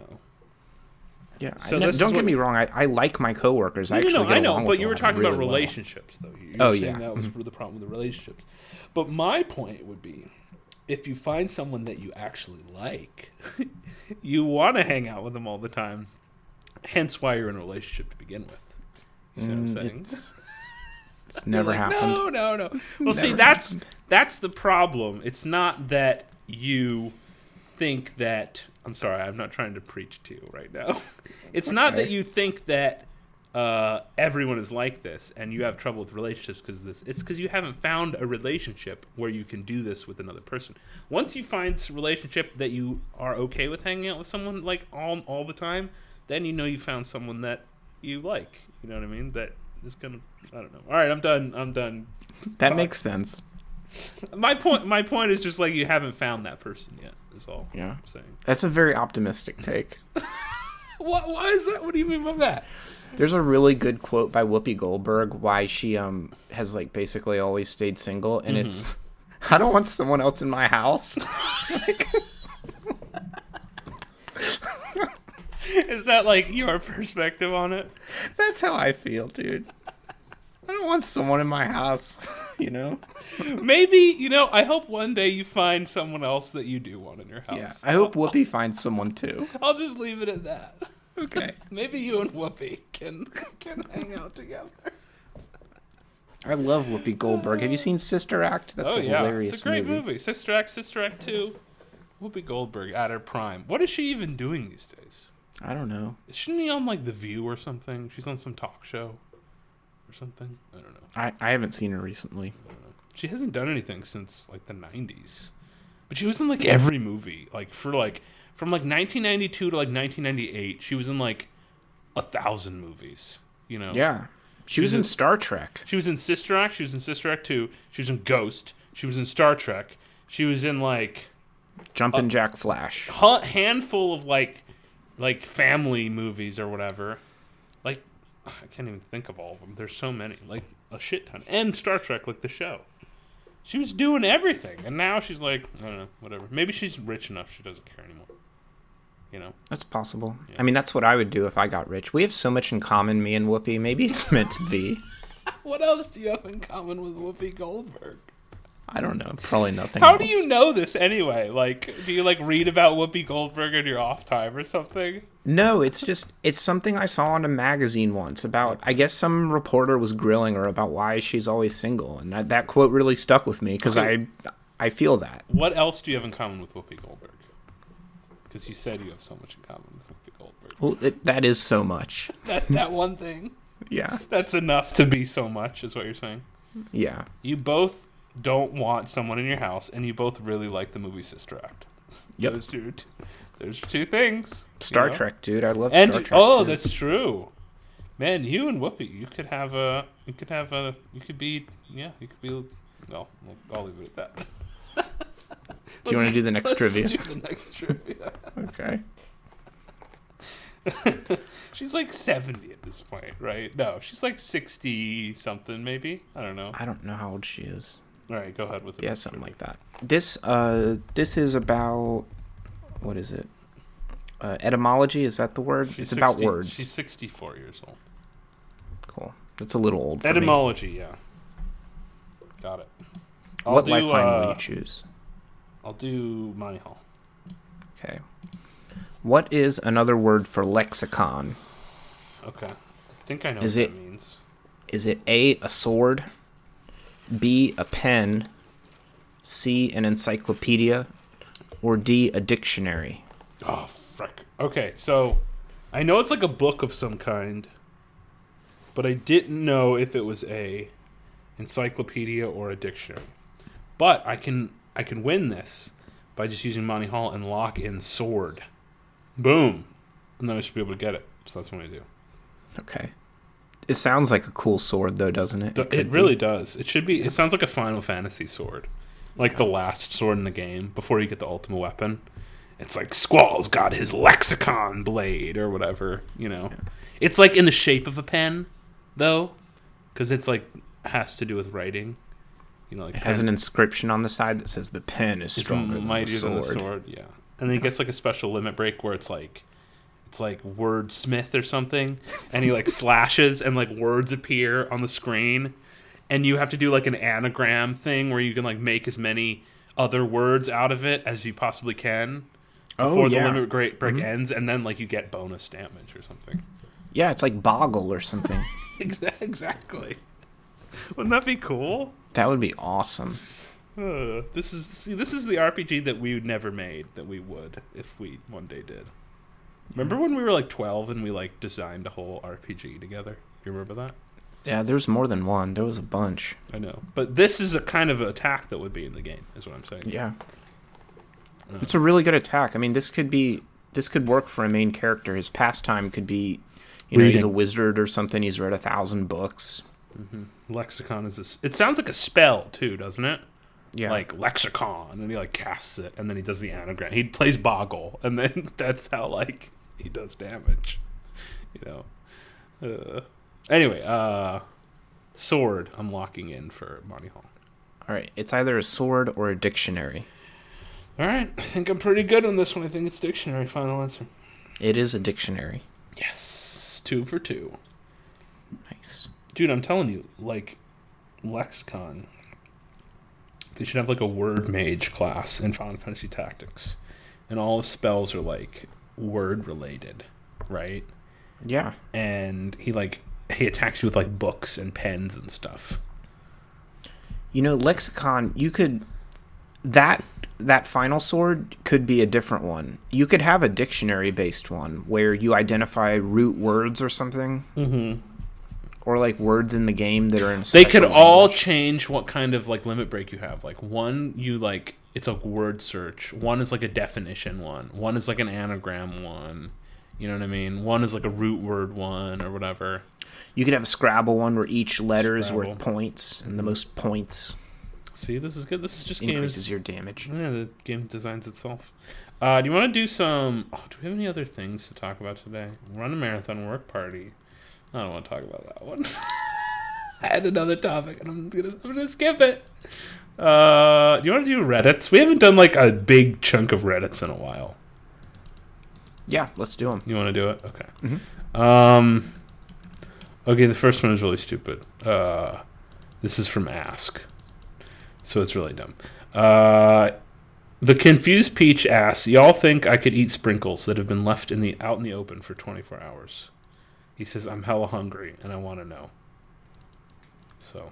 Yeah. So don't get me wrong. I like my coworkers. I know. But you were talking about relationships, though. You were saying that was the problem with the relationships. But my point would be, if you find someone that you actually like, you want to hang out with them all the time. Hence, why you're in a relationship to begin with. You see what I'm saying? It's never happened. No. Well, see, that's the problem. It's not that you think that. I'm sorry, I'm not trying to preach to you right now. It's not that you think that everyone is like this and you have trouble with relationships because of this. It's because you haven't found a relationship where you can do this with another person. Once you find a relationship that you are okay with hanging out with someone like all the time, then you found someone that you like. You know what I mean? That is gonna. I don't know. All right, I'm done. That makes sense. My point is just like you haven't found that person yet. Is all. Yeah. I'm saying. That's a very optimistic take. Why is that? What do you mean by that? There's a really good quote by Whoopi Goldberg why she has like basically always stayed single, and it's, I don't want someone else in my house. Is that like your perspective on it? That's how I feel, dude. I don't want someone in my house, Maybe, I hope one day you find someone else that you do want in your house. Yeah, I hope Whoopi finds someone too. I'll just leave it at that. Okay. Maybe you and Whoopi can hang out together. I love Whoopi Goldberg. Have you seen Sister Act? That's a hilarious it's a great movie. Sister Act 2. Whoopi Goldberg at her prime. What is she even doing these days? I don't know. Shouldn't he on like The View or something? She's on some talk show or something. I don't know. I haven't seen her recently. She hasn't done anything since like the 90s. But she was in like every movie. Like from like 1992 to like 1998, she was in like 1,000 movies, Yeah. She was in Star Trek. She was in Sister Act. She was in Sister Act 2. She was in Ghost. She was in Star Trek. She was in like Jumpin' Jack Flash. Handful of like family movies or whatever. Like, I can't even think of all of them. There's so many. Like, a shit ton. And Star Trek, like the show. She was doing everything. And now she's like, I don't know, whatever. Maybe she's rich enough she doesn't care anymore. That's possible. Yeah. I mean, that's what I would do if I got rich. We have so much in common, me and Whoopi. Maybe it's meant to be. What else do you have in common with Whoopi Goldberg? I don't know. Probably nothing How else. do you know this anyway? Like, do you like read about Whoopi Goldberg in your off time or something? No, it's something I saw in a magazine once about, I guess some reporter was grilling her about why she's always single. And that quote really stuck with me because I feel that. What else do you have in common with Whoopi Goldberg? Because you said you have so much in common with Whoopi Goldberg. Well, that is so much. that one thing. Yeah. That's enough to be so much, is what you're saying. Yeah. You both don't want someone in your house, and you both really like the movie Sister Act. Yep. Those are two things. Star Trek, dude. I love Star Trek. Oh, too. that's true. Man, you and Whoopi, you could be. No, I'll leave it at that. Do you want to do the next trivia? Let's do the next trivia. Okay. She's like 70 at this point, right? No, she's like 60 something, maybe. I don't know. I don't know how old she is. All right, go ahead with it. Yeah, something like that. This is about, what is it? Etymology, is that the word? It's about words. She's 64 years old. Cool. That's a little old for Etymology, yeah. Got it. What lifeline will you choose? I'll do Monty Hall. Okay. What is another word for lexicon? Okay. I think I know what that means. Is it A, a sword, B, a pen, C, an encyclopedia, or D, a dictionary? Oh, frick. Okay, so I know it's like a book of some kind, but I didn't know if it was a encyclopedia or a dictionary. But I can win this by just using Monty Hall and lock in sword. Boom. And then I should be able to get it. So that's what I do. Okay. It sounds like a cool sword, though, doesn't it? It really does. It should be. It sounds like a Final Fantasy sword. Like the last sword in the game before you get the ultimate weapon. It's like Squall's got his lexicon blade or whatever, you know. Yeah. It's like in the shape of a pen, though, because it's like has to do with writing. You know, like it has an inscription on the side that says the pen is stronger than the sword. Yeah. And then he gets like a special limit break where it's like wordsmith or something, and he like slashes and like words appear on the screen, and you have to do like an anagram thing where you can like make as many other words out of it as you possibly can before the limit break ends, and then like you get bonus damage or something. Yeah, it's like Boggle or something. Exactly. Wouldn't that be cool? That would be awesome. This is the RPG that we never made that we would if we one day did. Remember when we were like 12 and we like designed a whole RPG together? Do you remember that? Yeah, there's more than one. There was a bunch. I know. But this is a kind of attack that would be in the game, is what I'm saying. Yeah. It's a really good attack. I mean, this could work for a main character. His pastime could be, you know, he's a wizard or something. He's read 1,000 books. Mm-hmm. Lexicon is it sounds like a spell too, doesn't it? Yeah. Like lexicon, and he like casts it, and then he does the anagram. He plays Boggle, and then that's how like he does damage. You know. Anyway, sword. I'm locking in for Monty Hall. All right, it's either a sword or a dictionary. All right, I think I'm pretty good on this one. I think it's dictionary. Final answer. It is a dictionary. Yes, 2 for 2. Nice. Dude, I'm telling you, like, lexicon. They should have, like, a word mage class in Final Fantasy Tactics. And all the spells are, like, word-related, right? Yeah. And he attacks you with, like, books and pens and stuff. You know, lexicon, you could... That final sword could be a different one. You could have a dictionary-based one where you identify root words or something. Mm-hmm. Or like words in the game that are in a They could all change what kind of like limit break you have. Like one you like it's a word search. One is like a definition one. One is like an anagram one. You know what I mean? One is like a root word one or whatever. You could have a Scrabble one where each letter is worth points, and the most points. See, this is good. This is just increases your damage. Yeah, the game designs itself. Do you want to do some? Oh, do we have any other things to talk about today? Run a marathon work party. I don't want to talk about that one. I had another topic, and I'm gonna skip it. Do you want to do Reddits? We haven't done like a big chunk of Reddits in a while. Yeah, let's do them. You want to do it? Okay. Mm-hmm. Okay, the first one is really stupid. This is from Ask, so it's really dumb. The Confused Peach asks, y'all think I could eat sprinkles that have been left out in the open for 24 hours? He says, I'm hella hungry, and I want to know. So,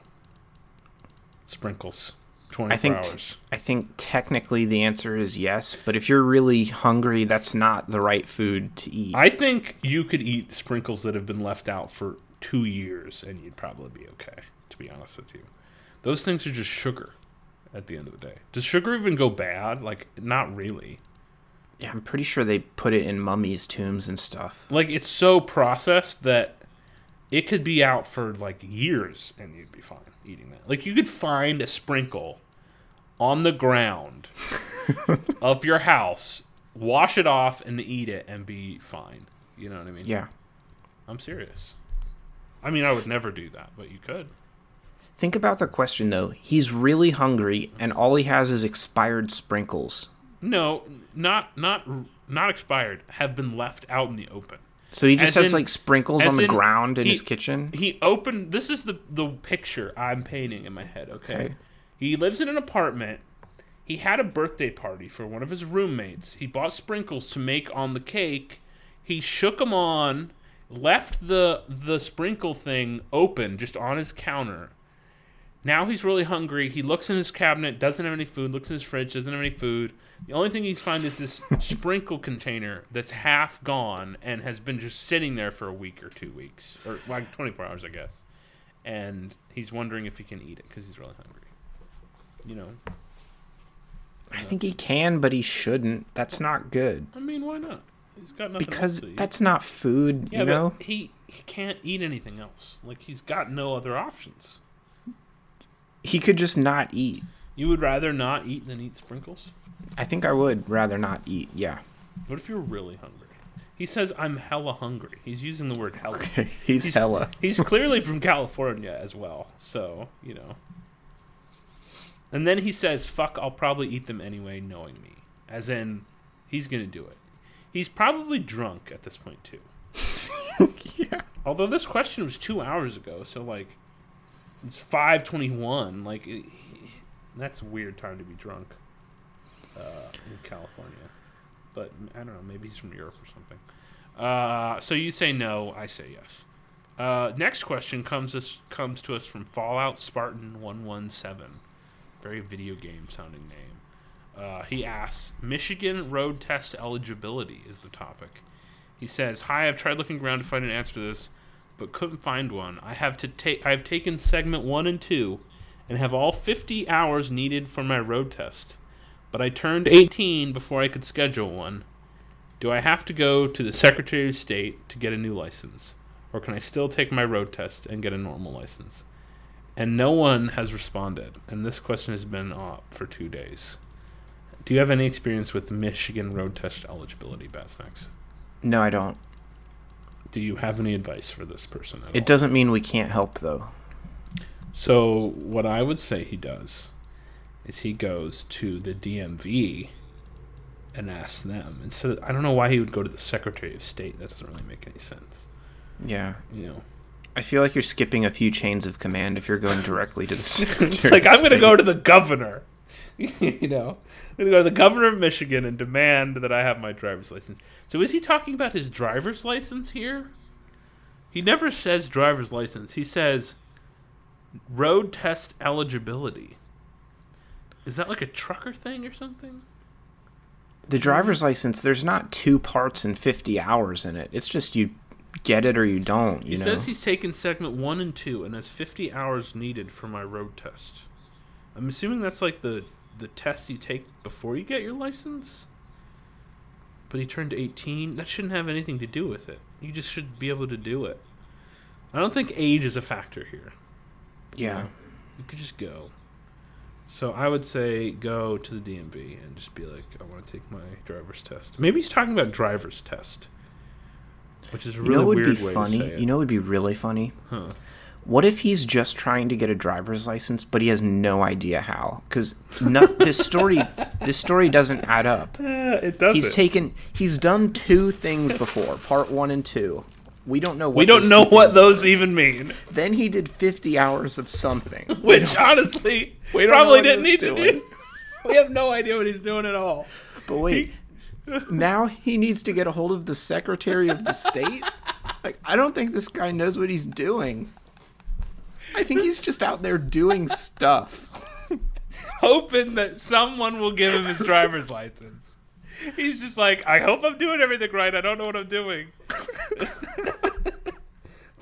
sprinkles, 24 hours. I think technically the answer is yes, but if you're really hungry, that's not the right food to eat. I think you could eat sprinkles that have been left out for 2 years and you'd probably be okay, to be honest with you. Those things are just sugar at the end of the day. Does sugar even go bad? Like, not really. Yeah, I'm pretty sure they put it in mummies' tombs and stuff. Like, it's so processed that it could be out for, like, years and you'd be fine eating that. Like, you could find a sprinkle on the ground of your house, wash it off, and eat it and be fine. You know what I mean? Yeah. I'm serious. I mean, I would never do that, but you could. Think about the question, though. He's really hungry, and all he has is expired sprinkles. No, not expired. Have been left out in the open. So he just has like sprinkles on the ground in his kitchen? He opened... This is the picture I'm painting in my head, okay? He lives in an apartment. He had a birthday party for one of his roommates. He bought sprinkles to make on the cake. He shook them on, left the sprinkle thing open just on his counter. Now he's really hungry. He looks in his cabinet, doesn't have any food, looks in his fridge, doesn't have any food. The only thing he's found is this sprinkle container that's half gone and has been just sitting there for a week or 2 weeks. Or like 24 hours, I guess. And he's wondering if he can eat it because he's really hungry. You know? I think he can, but he shouldn't. That's not good. I mean, why not? He's got nothing because else to eat. That's not food, yeah, you know? But he can't eat anything else. Like, he's got no other options. He could just not eat. You would rather not eat than eat sprinkles? I think I would rather not eat, yeah. What if you're really hungry? He says, I'm hella hungry. He's using the word hella. Okay, he's hella. He's clearly from California as well, so, you know. And then he says, fuck, I'll probably eat them anyway, knowing me. As in, he's going to do it. He's probably drunk at this point, too. Yeah. Although this question was 2 hours ago, so, like, it's 5:21. Like, that's a weird time to be drunk in California. But, I don't know, maybe he's from Europe or something. So you say no, I say yes. Next question comes to us from Fallout Spartan 117. Very video game sounding name. He asks, Michigan road test eligibility is the topic. He says, hi, I've tried looking around to find an answer to this, but couldn't find one. I have taken segment 1 and 2 and have all 50 hours needed for my road test. But I turned 18 before I could schedule one. Do I have to go to the Secretary of State to get a new license? Or can I still take my road test and get a normal license? And no one has responded. And this question has been up for 2 days. Do you have any experience with Michigan road test eligibility, Batsnacks? No, I don't. Do you have any advice for this person at all? It doesn't mean we can't help, though. So what I would say he does is he goes to the DMV and asks them. And so I don't know why he would go to the Secretary of State. That doesn't really make any sense. Yeah. You know. I feel like you're skipping a few chains of command if you're going directly to the Secretary It's like, I'm going to go to the governor. You know, I'm going to go to the governor of Michigan and demand that I have my driver's license. So is he talking about his driver's license here? He never says driver's license. He says road test eligibility. Is that like a trucker thing or something? The driver's license, there's not 2 parts and 50 hours in it. It's just you get it or you don't. He says he's taken segment 1 and 2 and has 50 hours needed for my road test. I'm assuming that's like the test you take before you get your license? But he turned 18. That shouldn't have anything to do with it. You just should be able to do it. I don't think age is a factor here. Yeah. You could just go. So I would say go to the DMV and just be like, I want to take my driver's test. Maybe he's talking about driver's test, which is a really weird way to say it. You know what would be really funny? Huh. What if he's just trying to get a driver's license, but he has no idea how? Because this story doesn't add up. It doesn't. He's done 2 things before, part 1 and 2. We don't know what those even mean. Then he did 50 hours of something, which honestly probably didn't need to do. We have no idea what he's doing at all. But wait, now he needs to get a hold of the Secretary of the State? Like, I don't think this guy knows what he's doing. I think he's just out there doing stuff. Hoping that someone will give him his driver's license. He's just like, I hope I'm doing everything right. I don't know what I'm doing. This is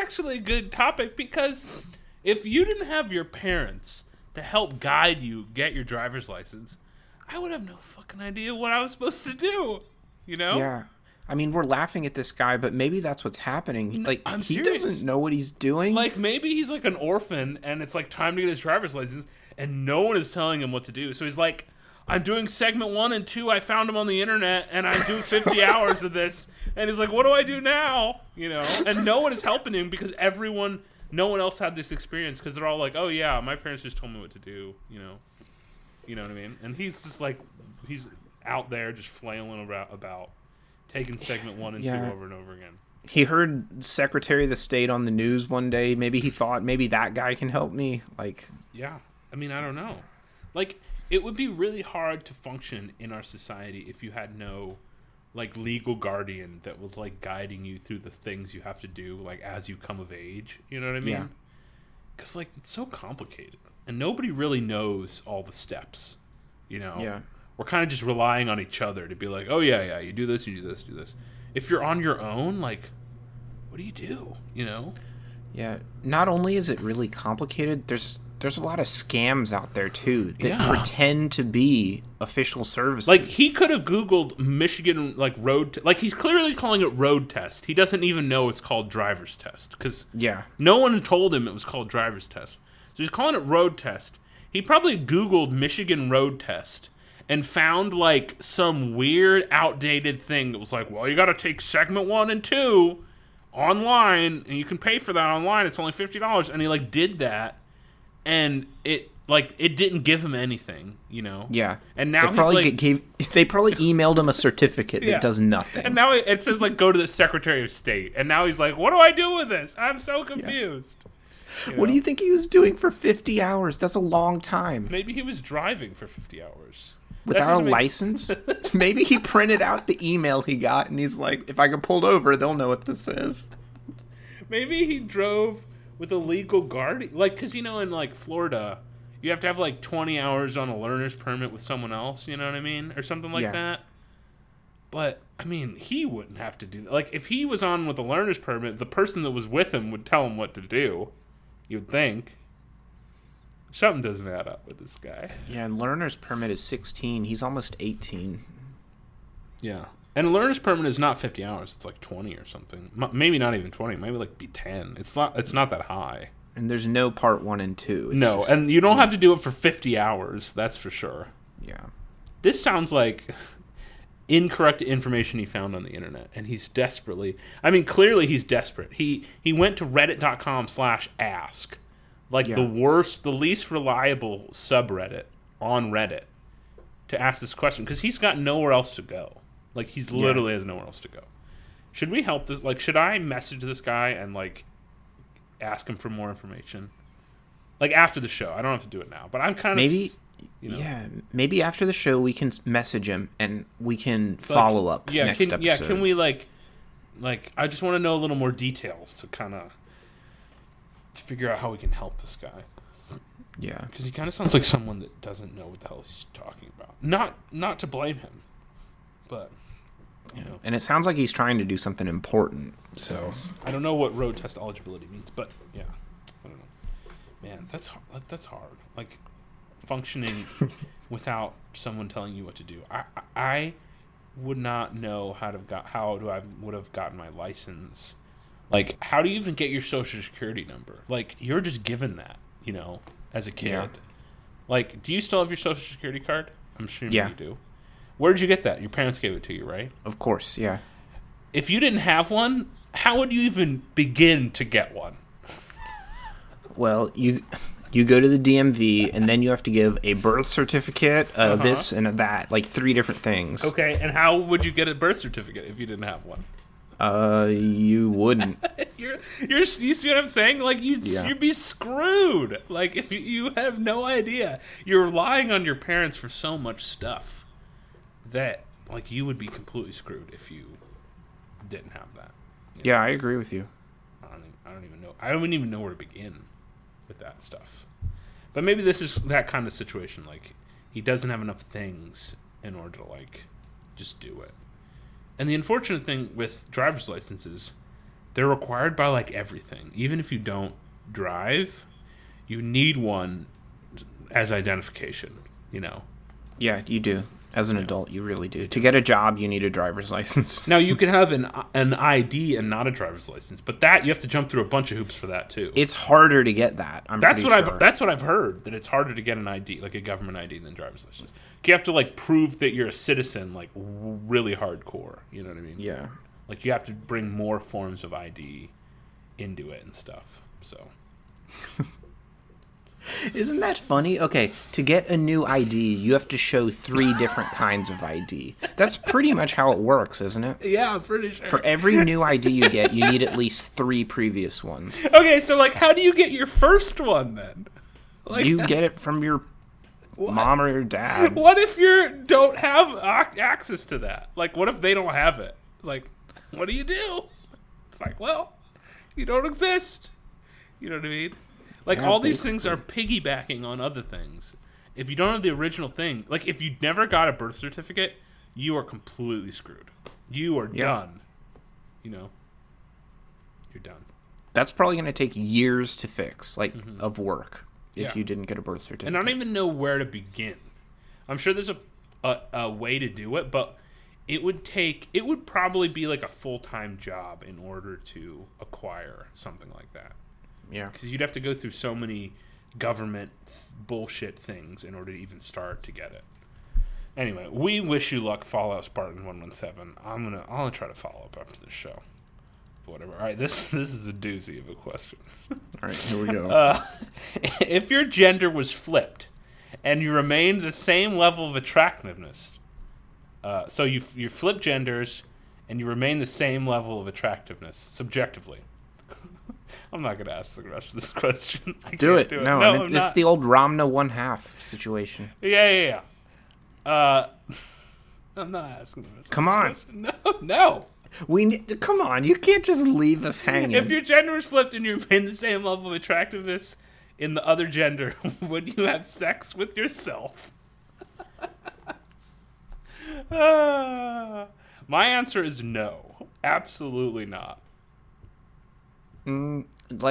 actually a good topic because if you didn't have your parents to help guide you get your driver's license, I would have no fucking idea what I was supposed to do. You know? Yeah. I mean, we're laughing at this guy, but maybe that's what's happening. Like, I'm he serious. doesn't know what he's doing. Like, maybe he's like an orphan and it's like time to get his driver's license and no one is telling him what to do. So he's like, I'm doing segment 1 and 2. I found him on the internet and I'm doing 50 hours of this. And he's like, what do I do now? You know? And no one is helping him because no one else had this experience because they're all like, oh yeah, my parents just told me what to do, you know? You know what I mean? And he's just like, he's out there just flailing about taking segment 1 and 2 over and over again. He heard Secretary of the State on the news one day. Maybe he thought, maybe that guy can help me. Like, yeah. I mean, I don't know. Like, it would be really hard to function in our society if you had no, like, legal guardian that was, like, guiding you through the things you have to do, like, as you come of age. You know what I mean? Yeah. Because, like, it's so complicated. And nobody really knows all the steps, you know? Yeah. We're kind of just relying on each other to be like, oh, yeah, you do this, you do this, do this. If you're on your own, like, what do you do, you know? Yeah. Not only is it really complicated, there's a lot of scams out there, too, that pretend to be official services. Like, he could have Googled Michigan, like, like, he's clearly calling it road test. He doesn't even know it's called driver's test. Because no one told him it was called driver's test. So he's calling it road test. He probably Googled Michigan road test and found, like, some weird, outdated thing that was like, well, you got to take segment 1 and 2 online, and you can pay for that online. It's only $50. And he, like, did that, and it didn't give him anything, you know? Yeah. And now they probably emailed him a certificate that does nothing. And now it says, like, go to the Secretary of State. And now he's like, what do I do with this? I'm so confused. Yeah. What do you think he was doing for 50 hours? That's a long time. Maybe he was driving for 50 hours. Without a license? Maybe he printed out the email he got, and he's like, if I get pulled over, they'll know what this is. Maybe he drove with a legal guard. Like, because, you know, in, like, Florida, you have to have, like, 20 hours on a learner's permit with someone else, you know what I mean? Or something like that. But, I mean, he wouldn't have to do that. Like, if he was on with a learner's permit, the person that was with him would tell him what to do. You'd think. Something doesn't add up with this guy. Yeah, and learner's permit is 16. He's almost 18. Yeah. And a learner's permit is not 50 hours. It's like 20 or something. Maybe not even 20. Maybe like be 10. It's not that high. And there's no part 1 and 2. No, and you don't have to do it for 50 hours. That's for sure. Yeah. This sounds like incorrect information he found on the internet, and he's desperately... I mean, clearly he's desperate. He went to reddit.com/ask, like the least reliable subreddit on Reddit, to ask this question, because he's got nowhere else to go. Like, he's literally has nowhere else to go. Should we help this? Like, should I message this guy and, like, ask him for more information? Like, after the show. I don't have to do it now, but I'm kind of... You know. Yeah, maybe after the show we can message him and we can follow up next episode. Yeah, can we, like, I just want to know a little more details to kind of figure out how we can help this guy. Yeah. Because he kind of sounds like someone that doesn't know what the hell he's talking about. Not to blame him, but, you know. And it sounds like he's trying to do something important, so... I don't know what road test eligibility means, but, yeah. I don't know. Man, that's hard. Like... functioning without someone telling you what to do. I would not know how I would have gotten my license. Like, how do you even get your social security number? Like, you're just given that, you know, as a kid. Yeah. Like, do you still have your social security card? I'm sure you do. Where did you get that? Your parents gave it to you, right? Of course, yeah. If you didn't have one, how would you even begin to get one? Well, you go to the DMV, and then you have to give a birth certificate, this and that, like 3 different things. Okay, and how would you get a birth certificate if you didn't have one? You wouldn't. You see what I'm saying? Like, you'd be screwed. Like, if you have no idea. You're relying on your parents for so much stuff that, like, you would be completely screwed if you didn't have that. Yeah, I agree with you. I don't even know. I don't even know where to begin with that stuff. But maybe this is that kind of situation. Like, he doesn't have enough things in order to, like, just do it. And the unfortunate thing with driver's licenses, they're required by like everything. Even if you don't drive, you need one as identification, you know. Yeah, you do. As an adult, you really do. To get a job, you need a driver's license. Now, you can have an ID and not a driver's license, but that you have to jump through a bunch of hoops for that too. It's harder to get that. That's what I've heard, that it's harder to get an ID, like a government ID, than driver's license. You have to like prove that you're a citizen, like really hardcore. You know what I mean? Yeah. Like you have to bring more forms of ID into it and stuff. So. Isn't that funny? Okay, to get a new ID, you have to show 3 different kinds of ID. That's pretty much how it works, isn't it? Yeah, I'm pretty sure. For every new ID you get, you need at least 3 previous ones. Okay, so like, how do you get your first one then? Like, you get it from your mom or your dad. What if you don't have access to that? Like, what if they don't have it? Like, what do you do? It's like, well, you don't exist. You know what I mean? Like, yeah, all these things are piggybacking on other things. If you don't have the original thing, like, if you never got a birth certificate, you are completely screwed. You are done. You know? You're done. That's probably going to take years to fix, like, of work, if you didn't get a birth certificate. And I don't even know where to begin. I'm sure there's a way to do it, but it would probably be like a full-time job in order to acquire something like that. Yeah. Because you'd have to go through so many government bullshit things in order to even start to get it. Anyway, we wish you luck, Fallout Spartan 117. I'll try to follow up after this show. Whatever. All right, this is a doozy of a question. All right, here we go. If your gender was flipped and you remained the same level of attractiveness, so you flip genders and you remain the same level of attractiveness subjectively. I'm not going to ask the rest of this question. Do it. No, I mean, it's the old Ramna 1/2 situation. Yeah. I'm not asking the rest of this question. Come on. No. Come on, you can't just leave us hanging. If your gender is flipped and you remain the same level of attractiveness in the other gender, would you have sex with yourself? My answer is no. Absolutely not. I'm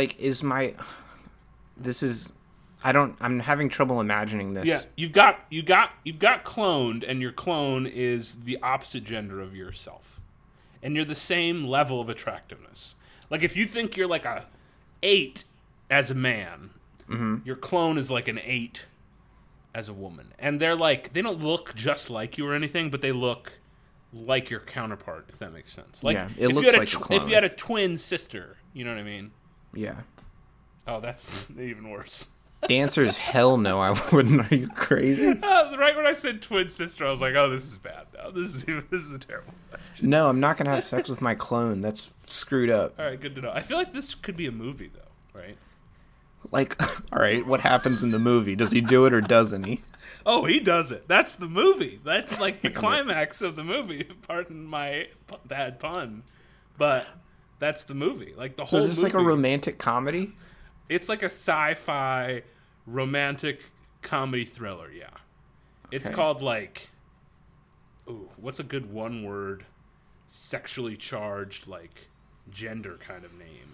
having trouble imagining this. Yeah, you've got cloned, and your clone is the opposite gender of yourself, and you're the same level of attractiveness. Like if you think you're like a 8 as a man, your clone is like an 8 as a woman, and they're like, they don't look just like you or anything, but they look like your counterpart, if that makes sense. Like, yeah, it looks like a clone. If you had a twin sister, you know what I mean? Yeah. Oh, that's even worse. The answer is hell no, I wouldn't. Are you crazy? Right when I said twin sister, I was like, oh, this is bad now. This is a terrible question. No, I'm not going to have sex with my clone. That's screwed up. All right, good to know. I feel like this could be a movie, though, right? Like, all right, what happens in the movie? Does he do it or doesn't he? Oh, he does it. That's the movie. That's like the climax of the movie. Pardon my bad pun. But that's the movie. Like the whole movie. So is this like a romantic comedy? It's like a sci-fi romantic comedy thriller, yeah. It's called like, what's a good one-word sexually charged like gender kind of name?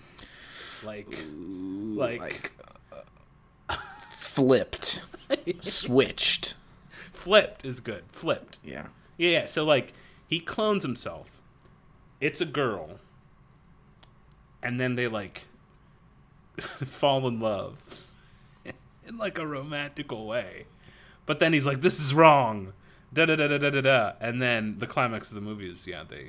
Like flipped. Switched. Flipped is good. Flipped. Yeah. Yeah, so like he clones himself. It's a girl. And then they like fall in love in like a romantical way. But then he's like, this is wrong. Da da da da da da da. And then the climax of the movie is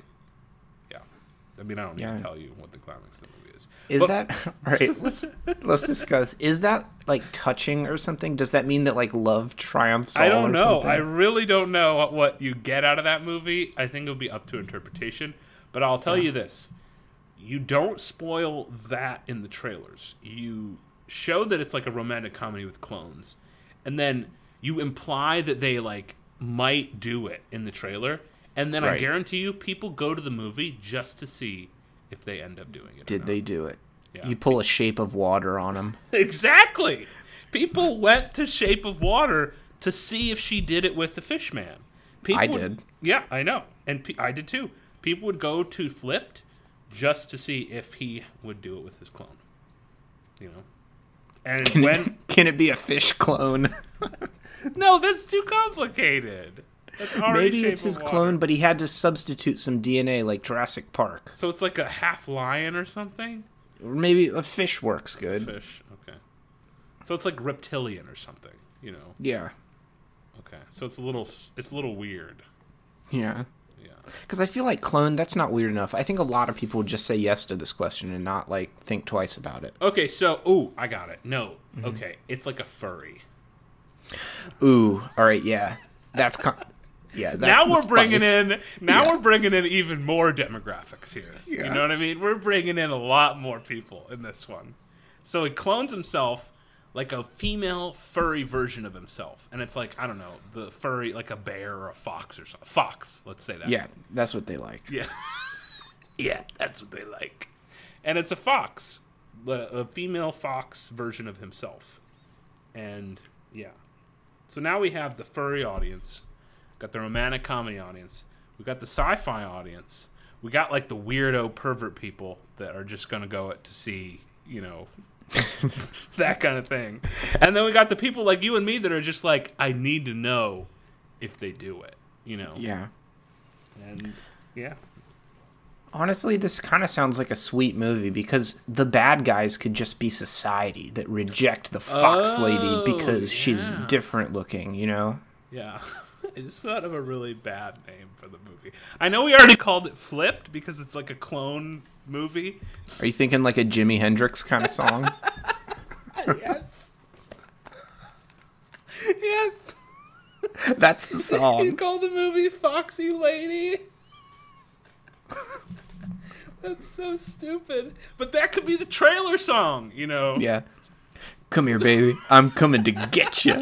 I mean, I don't need to tell you what the climax of the movie is. All right, let's discuss. Is that like touching or something? Does that mean that like love triumphs all? I don't know. Something? I really don't know what you get out of that movie. I think it'll be up to interpretation. But I'll tell you this. You don't spoil that in the trailers. You show that it's like a romantic comedy with clones. And then you imply that they like might do it in the trailer. And then I guarantee you people go to the movie just to see if they end up doing it. Did they do it? Yeah. You pull a Shape of Water on them. Exactly. People went to Shape of Water to see if she did it with the fish man. I did. Yeah, I know. And I did too. People would go to Flipped just to see if he would do it with his clone. You know? And can it be a fish clone? No, that's too complicated. That's Maybe it's his clone, but he had to substitute some DNA like Jurassic Park. So it's like a half lion or something? Or maybe a fish works good. Fish, okay. So it's like reptilian or something, you know? Yeah. Okay, so it's a little weird. Yeah. Yeah. Because I feel like clone, that's not weird enough. I think a lot of people would just say yes to this question and not, like, think twice about it. Okay, so, I got it. No. Mm-hmm. Okay, it's like a furry. Ooh, all right, yeah. That's that's now we're bringing in even more demographics here. Yeah. You know what I mean? We're bringing in a lot more people in this one. So he clones himself like a female furry version of himself, and it's like, I don't know, the furry, like a bear or a fox or something. Fox, let's say that. Yeah, that's what they like. Yeah. Yeah, that's what they like. And it's a fox, a female fox version of himself. And yeah. So now we have the furry audience, got the romantic comedy audience, we got the sci-fi audience, we got like the weirdo pervert people that are just going to go to see, you know, that kind of thing. And then we got the people like you and me that are just like, I need to know if they do it, you know? Yeah. And yeah. Honestly, this kind of sounds like a sweet movie because the bad guys could just be society that reject the fox lady because she's different looking, you know? Yeah. I just thought of a really bad name for the movie. I know we already called it Flipped because it's like a clone movie. Are you thinking like a Jimi Hendrix kind of song? Yes. Yes. That's the song. You call the movie Foxy Lady? That's so stupid. But that could be the trailer song, you know? Yeah. Come here, baby. I'm coming to get you.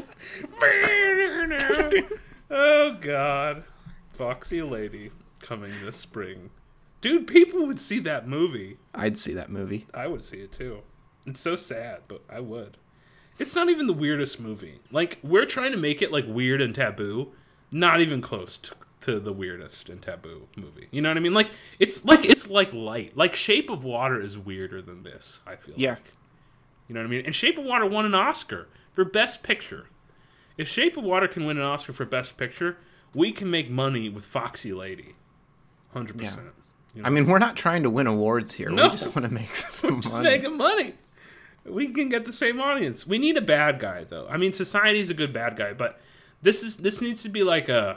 Oh, God. Foxy Lady coming this spring. Dude, people would see that movie. I'd see that movie. I would see it, too. It's so sad, but I would. It's not even the weirdest movie. Like, we're trying to make it, like, weird and taboo. Not even close to the weirdest and taboo movie. You know what I mean? Like, it's light. Like, Shape of Water is weirder than this, I feel like. You know what I mean? And Shape of Water won an Oscar for Best Picture. If Shape of Water can win an Oscar for Best Picture, we can make money with Foxy Lady. 100%. Yeah. You know? I mean, we're not trying to win awards here. No. We just want to make some just money. Making money. We can get the same audience. We need a bad guy, though. I mean, Society's a good bad guy, but this needs to be like a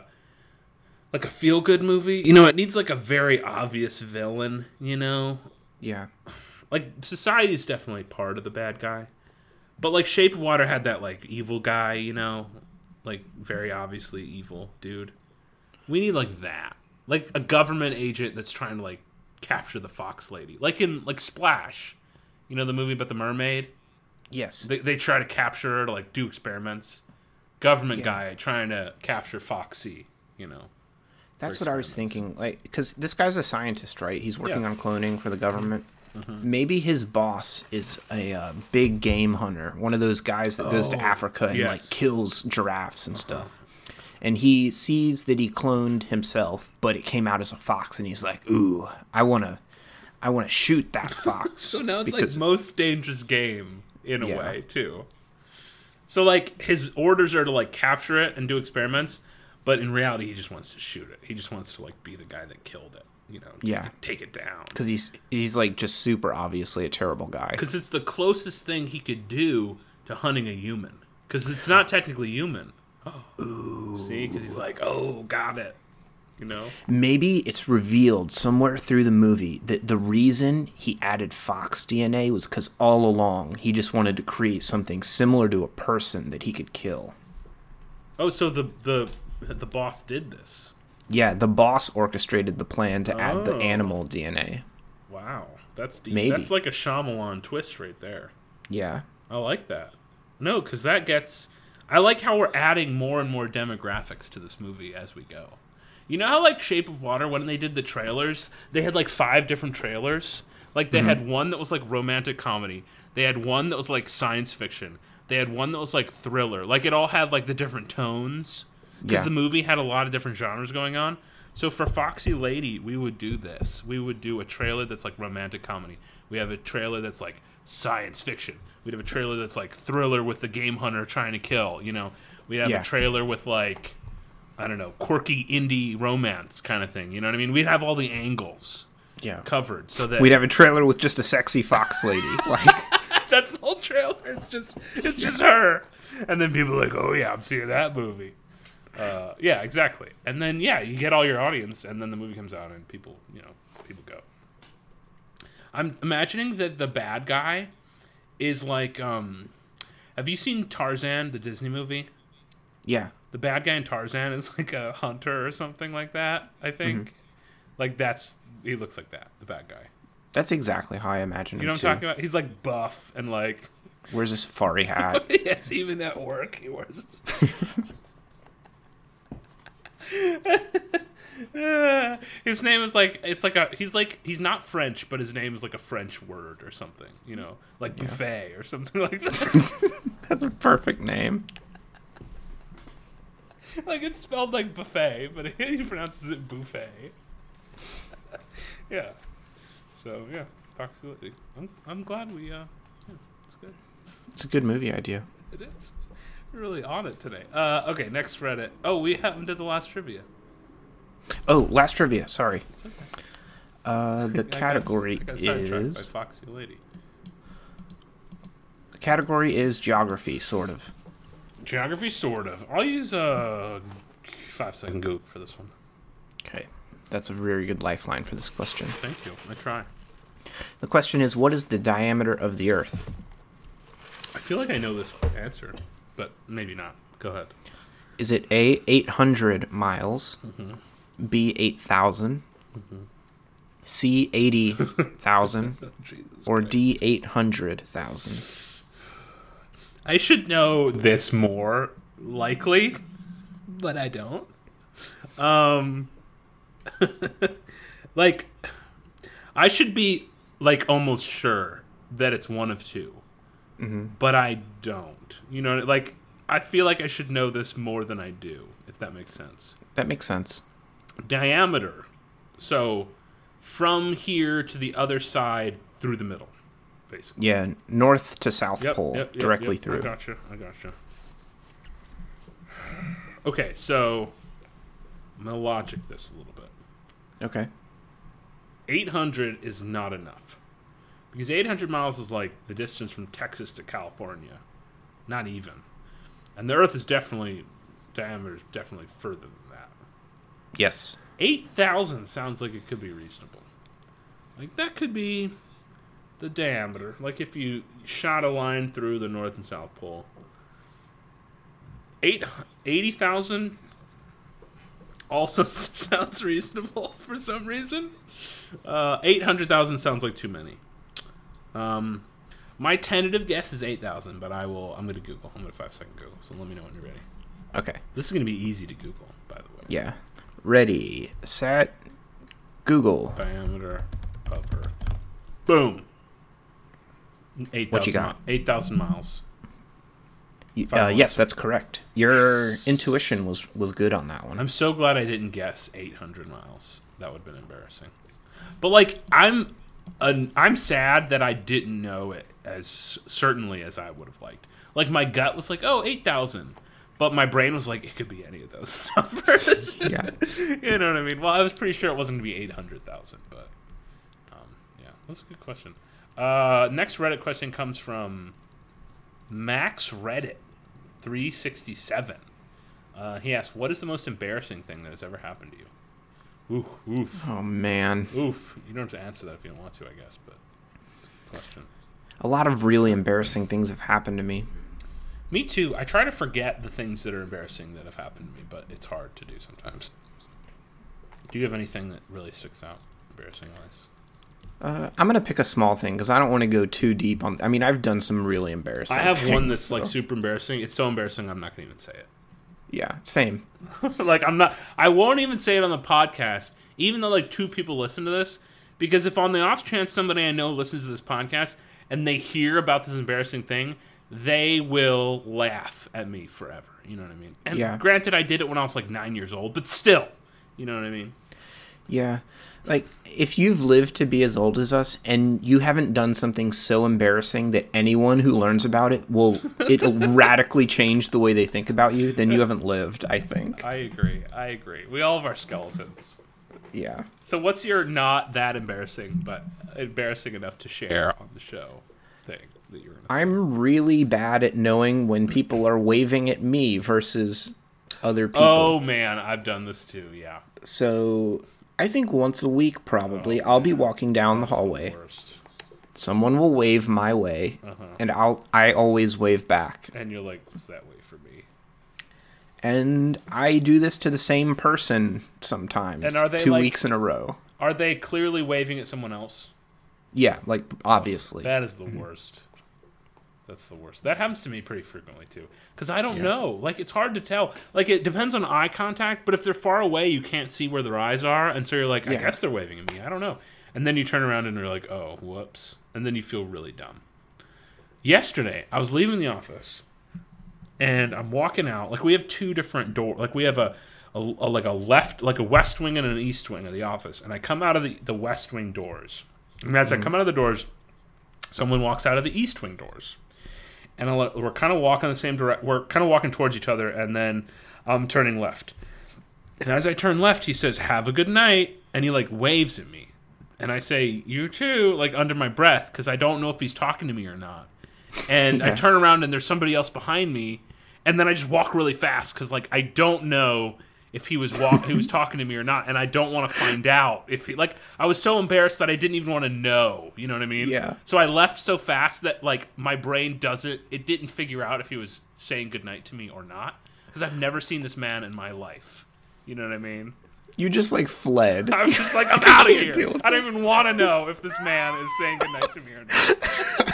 feel-good movie. You know, it needs like a very obvious villain, you know? Yeah. Like, Society's definitely part of the bad guy. But, like, Shape of Water had that, like, evil guy, you know? Like, very obviously evil dude. We need, like, that. Like, a government agent that's trying to, like, capture the fox lady. Like in, like, Splash. You know the movie about the mermaid? Yes. They try to capture her to, like, do experiments. Government guy trying to capture Foxy, you know? That's what I was thinking. Like, because this guy's a scientist, right? He's working on cloning for the government. Mm-hmm. Maybe his boss is a big game hunter, one of those guys that goes to Africa and like kills giraffes and stuff. And he sees that he cloned himself, but it came out as a fox, and he's like, "Ooh, I wanna shoot that fox." So now it's like Most Dangerous Game in a way too. So like his orders are to like capture it and do experiments, but in reality he just wants to shoot it. He just wants to like be the guy that killed it. You know, take it down. Because he's like just super obviously a terrible guy. Because it's the closest thing he could do to hunting a human. Because it's not technically human. Ooh. See? Because he's like, oh, got it. You know? Maybe it's revealed somewhere through the movie that the reason he added fox DNA was because all along he just wanted to create something similar to a person that he could kill. Oh, so the boss did this. Yeah, the boss orchestrated the plan to add the animal DNA. Wow, that's deep. Maybe. That's like a Shyamalan twist right there. Yeah. I like that. No, because that gets... I like how we're adding more and more demographics to this movie as we go. You know how, like, Shape of Water, when they did the trailers, they had, like, 5 different trailers? Like, they had one that was, like, romantic comedy. They had one that was, like, science fiction. They had one that was, like, thriller. Like, it all had, like, the different tones. Because the movie had a lot of different genres going on. So for Foxy Lady, we would do this. We would do a trailer that's like romantic comedy. We have a trailer that's like science fiction. We'd have a trailer that's like thriller with the game hunter trying to kill. You know, we have a trailer with like, I don't know, quirky indie romance kind of thing. You know what I mean? We'd have all the angles covered so that we'd have a trailer with just a sexy fox lady. Like that's the whole trailer. It's just her. And then people are like, oh yeah, I'm seeing that movie. Yeah, exactly. And then you get all your audience, and then the movie comes out, and people go. I'm imagining that the bad guy is like, have you seen Tarzan, the Disney movie? Yeah. The bad guy in Tarzan is like a hunter or something like that, I think. Like he looks like that, the bad guy. That's exactly how I imagine him. You know what I'm talking about? He's like buff and like wears a safari hat. Yes, even at work he wears. His name is like he's not French, but his name is like a French word or something, you know, like buffet or something like that. That's a perfect name. Like it's spelled like buffet, but he pronounces it buffet. Yeah. So yeah, Foxy Lady. I'm glad we it's good. It's a good movie idea. It is. We're really on it today. Okay, next Reddit. Oh, we haven't did the last trivia. Oh, last trivia. Sorry. It's okay. The category is by Foxy Lady. The category is geography, sort of. Geography, sort of. I'll use a 5-second Google for this one. Okay, that's a very good lifeline for this question. Thank you. I try. The question is, what is the diameter of the Earth? I feel like I know this answer, but maybe not. Go ahead. Is it A, 800 miles, B, 8,000, C, 80,000, or D, 800,000? I should know this more likely, but I don't. Like, I should be like almost sure that it's one of two, but I don't. You know, like I feel like I should know this more than I do, if that makes sense. That makes sense. Diameter. So from here to the other side through the middle, basically. Yeah, north to south pole, directly through. I gotcha. Okay, so I'm going to logic this a little bit. Okay. 800 is not enough. Because 800 miles is like the distance from Texas to California. Not even. And the Earth is diameter is definitely further than that. Yes. 8,000 sounds like it could be reasonable. Like that could be the diameter. Like if you shot a line through the North and South Pole. 80,000 also sounds reasonable for some reason. 800,000 sounds like too many. My tentative guess is 8,000, but I'm going to Google. I'm going to 5-second Google, so let me know when you're ready. Okay. This is going to be easy to Google, by the way. Yeah. Ready, set, Google. Diameter of Earth. Boom. 8,000. What you got? 8,000 miles. Yes, that's correct. Your intuition was good on that one. I'm so glad I didn't guess 800 miles. That would have been embarrassing. But like, I'm sad that I didn't know it as certainly as I would have liked. Like my gut was like, oh, 8,000. But my brain was like, it could be any of those numbers. Yeah. You know what I mean? Well, I was pretty sure it wasn't going to be 800,000, but yeah, that's a good question. Next Reddit question comes from Max Reddit 367. He asks, what is the most embarrassing thing that has ever happened to you? Oof. Oh, man. Oof. You don't have to answer that if you don't want to, I guess, but it's a good question. A lot of really embarrassing things have happened to me. Me too. I try to forget the things that are embarrassing that have happened to me, but it's hard to do sometimes. Do you have anything that really sticks out, embarrassing-wise? I'm going to pick a small thing because I don't want to go too deep on... I mean, I've done some really embarrassing things. I have one that's so. like super embarrassing. It's so embarrassing I'm not going to even say it. Yeah, same. Like I won't even say it on the podcast, even though like 2 people listen to this, because if on the off chance somebody I know listens to this podcast and they hear about this embarrassing thing, they will laugh at me forever. You know what I mean? And granted, I did it when I was like 9 years old, but still, you know what I mean? Yeah. Like, if you've lived to be as old as us and you haven't done something so embarrassing that anyone who learns about it'll radically change the way they think about you, then you haven't lived, I think. I agree. We all have our skeletons. Yeah. So what's your not that embarrassing, but embarrassing enough to share on the show thing that you're gonna say? I'm really bad at knowing when people are waving at me versus other people. Oh, man, I've done this too, yeah. So I think once a week, probably, I'll be walking down the hallway. The worst. Someone will wave my way, and I always wave back. And you're like, what's that way for me? And I do this to the same person sometimes. And are they 2 weeks in a row. Are they clearly waving at someone else? Yeah, like, obviously. That is the worst. That's the worst. That happens to me pretty frequently, too. Because I don't know. Like, it's hard to tell. Like, it depends on eye contact, but if they're far away, you can't see where their eyes are, and so you're like, I guess they're waving at me. I don't know. And then you turn around and you're like, oh, whoops. And then you feel really dumb. Yesterday, I was leaving the office, and I'm walking out. Like, we have two different doors. Like, we have a left, like a west wing and an east wing of the office. And I come out of the west wing doors. And as I come out of the doors, someone walks out of the east wing doors. And we're kind of walking the same direction. We're kind of walking towards each other, and then I'm turning left. And as I turn left, he says, "Have a good night," and he like waves at me. And I say, "You too," like under my breath, because I don't know if he's talking to me or not. And I turn around, and there's somebody else behind me, and then I just walk really fast because like I don't know if he was talking to me or not, and I don't want to find out if he I was so embarrassed that I didn't even want to know, you know what I mean? Yeah. So I left so fast that like my brain didn't figure out if he was saying goodnight to me or not, because I've never seen this man in my life. You know what I mean? You just like fled. I was just like, I'm out of here. I don't even want to know if this man is saying goodnight to me or not.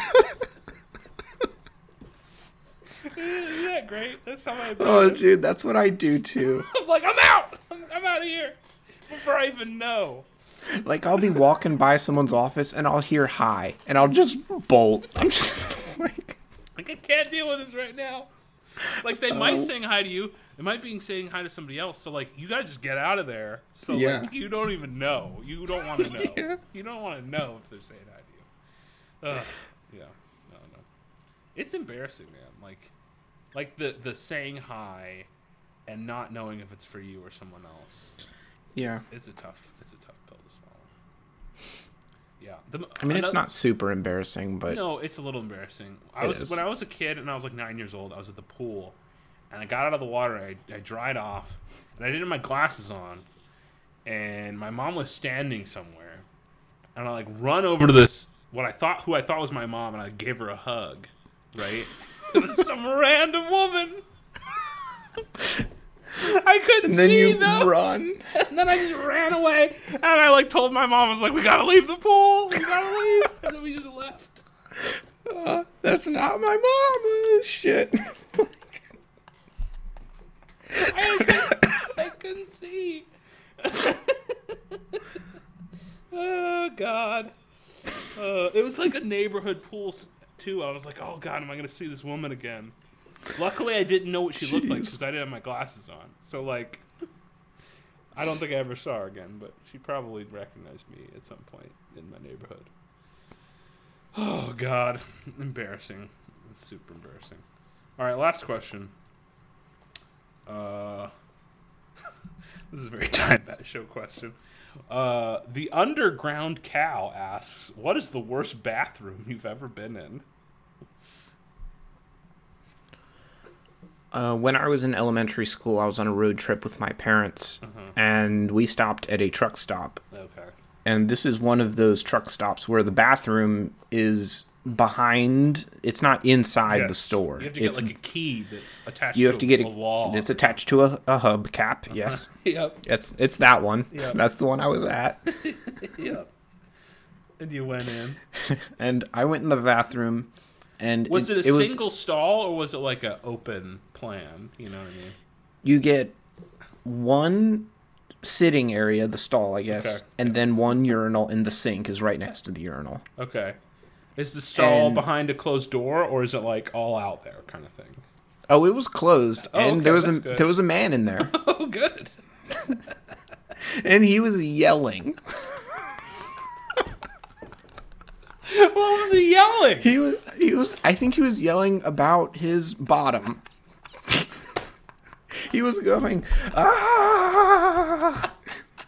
Isn't that great? That's how I. Oh, dude, that's what I do too. I'm like, I'm out. I'm out of here before I even know. Like, I'll be walking by someone's office and I'll hear hi, and I'll just bolt. I'm just like I can't deal with this right now. Like, they might saying hi to you. It might be saying hi to somebody else. So, like, you gotta just get out of there. So, like, you don't even know. You don't want to know. Yeah. You don't want to know if they're saying hi to you. Yeah. No. It's embarrassing, man. Like the saying hi and not knowing if it's for you or someone else. Yeah. It's a tough pill to swallow. Yeah. I mean, it's not super embarrassing, but no, it's a little embarrassing. When I was a kid and I was like 9 years old, I was at the pool and I got out of the water. I dried off and I didn't have my glasses on, and my mom was standing somewhere, and I like run over to who I thought was my mom, and I gave her a hug. Right. It was some random woman. I couldn't and then see you though. Run. And then I just ran away. And I like told my mom, I was like, we gotta leave the pool. We gotta leave. And then we just left. That's not my mom. Shit. I couldn't see. Oh God. It was like a neighborhood pool too. I was like, oh God, am I going to see this woman again? Luckily, I didn't know what she looked like because I didn't have my glasses on. So, like, I don't think I ever saw her again, but she probably recognized me at some point in my neighborhood. Oh, God. Embarrassing. It's super embarrassing. All right, last question. This is a very time show question. The Underground Cow asks, what is the worst bathroom you've ever been in? When I was in elementary school, I was on a road trip with my parents, and we stopped at a truck stop. Okay. And this is one of those truck stops where the bathroom is behind. It's not inside the store. You have to get like a key that's attached to a wall. It's attached to a hubcap, yes. Yep. It's that one. Yep. That's the one I was at. Yep. And you went in. And I went in the bathroom. And was it a single stall, or was it like an open plan? You know what I mean? You get one sitting area, the stall, I guess, and then one urinal, and the sink is right next to the urinal. Okay. Is the stall behind a closed door, or is it like all out there kind of thing? Oh, it was closed, and okay, there was a man in there. Oh, good. And he was yelling. What was he yelling? He was I think he was yelling about his bottom. He was going, ah!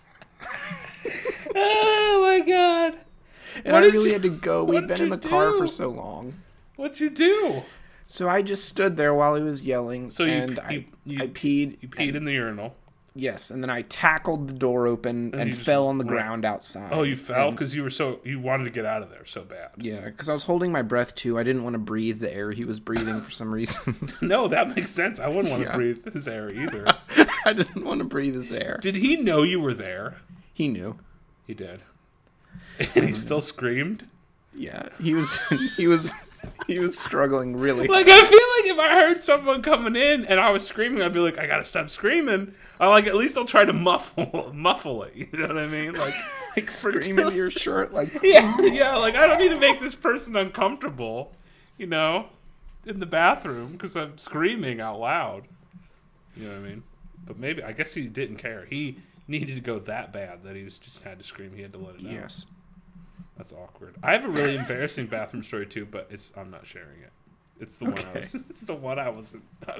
Oh my god. And I really had to go. We'd been in the car for so long. What'd you do? So I just stood there while he was yelling. So I peed. You peed in the urinal. Yes, and then I tackled the door open and fell on the ground outside. Oh, you fell because you wanted to get out of there so bad. Yeah, because I was holding my breath too. I didn't want to breathe the air he was breathing for some reason. No, that makes sense. I wouldn't want to breathe his air either. I didn't want to breathe his air. Did he know you were there? He knew. He did. And he still screamed? Yeah, he was struggling really hard. I feel like if I heard someone coming in and I was screaming, I'd be like, I gotta stop screaming. At least I'll try to muffle it. You know what I mean? Like scream into your shirt, like yeah. I don't need to make this person uncomfortable, in the bathroom because I'm screaming out loud. You know what I mean? But maybe I guess he didn't care. He needed to go that bad that he just had to scream. He had to let it out. Yes. That's awkward. I have a really embarrassing bathroom story too, but I'm not sharing it. It's the one I wasn't.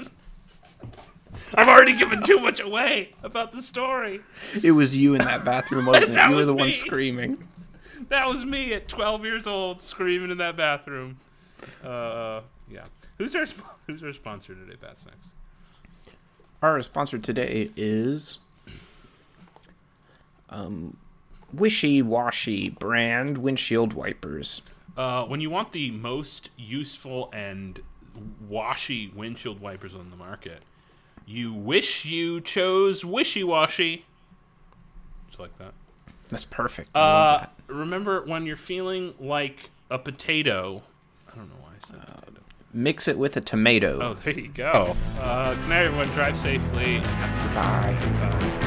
I've already given too much away about the story. It was you in that bathroom, wasn't it? You were the one screaming. That was me at 12 years old screaming in that bathroom. Yeah. Who's our sponsor today, Bat Snacks? Our sponsor today is Wishy-Washy brand windshield wipers. When you want the most useful and washy windshield wipers on the market, you wish you chose Wishy-Washy. Just like that. That's perfect. I love that. Remember when you're feeling like a potato? I don't know why I said potato. Mix it with a tomato. Oh, there you go. Good night, everyone. Drive safely. Goodbye.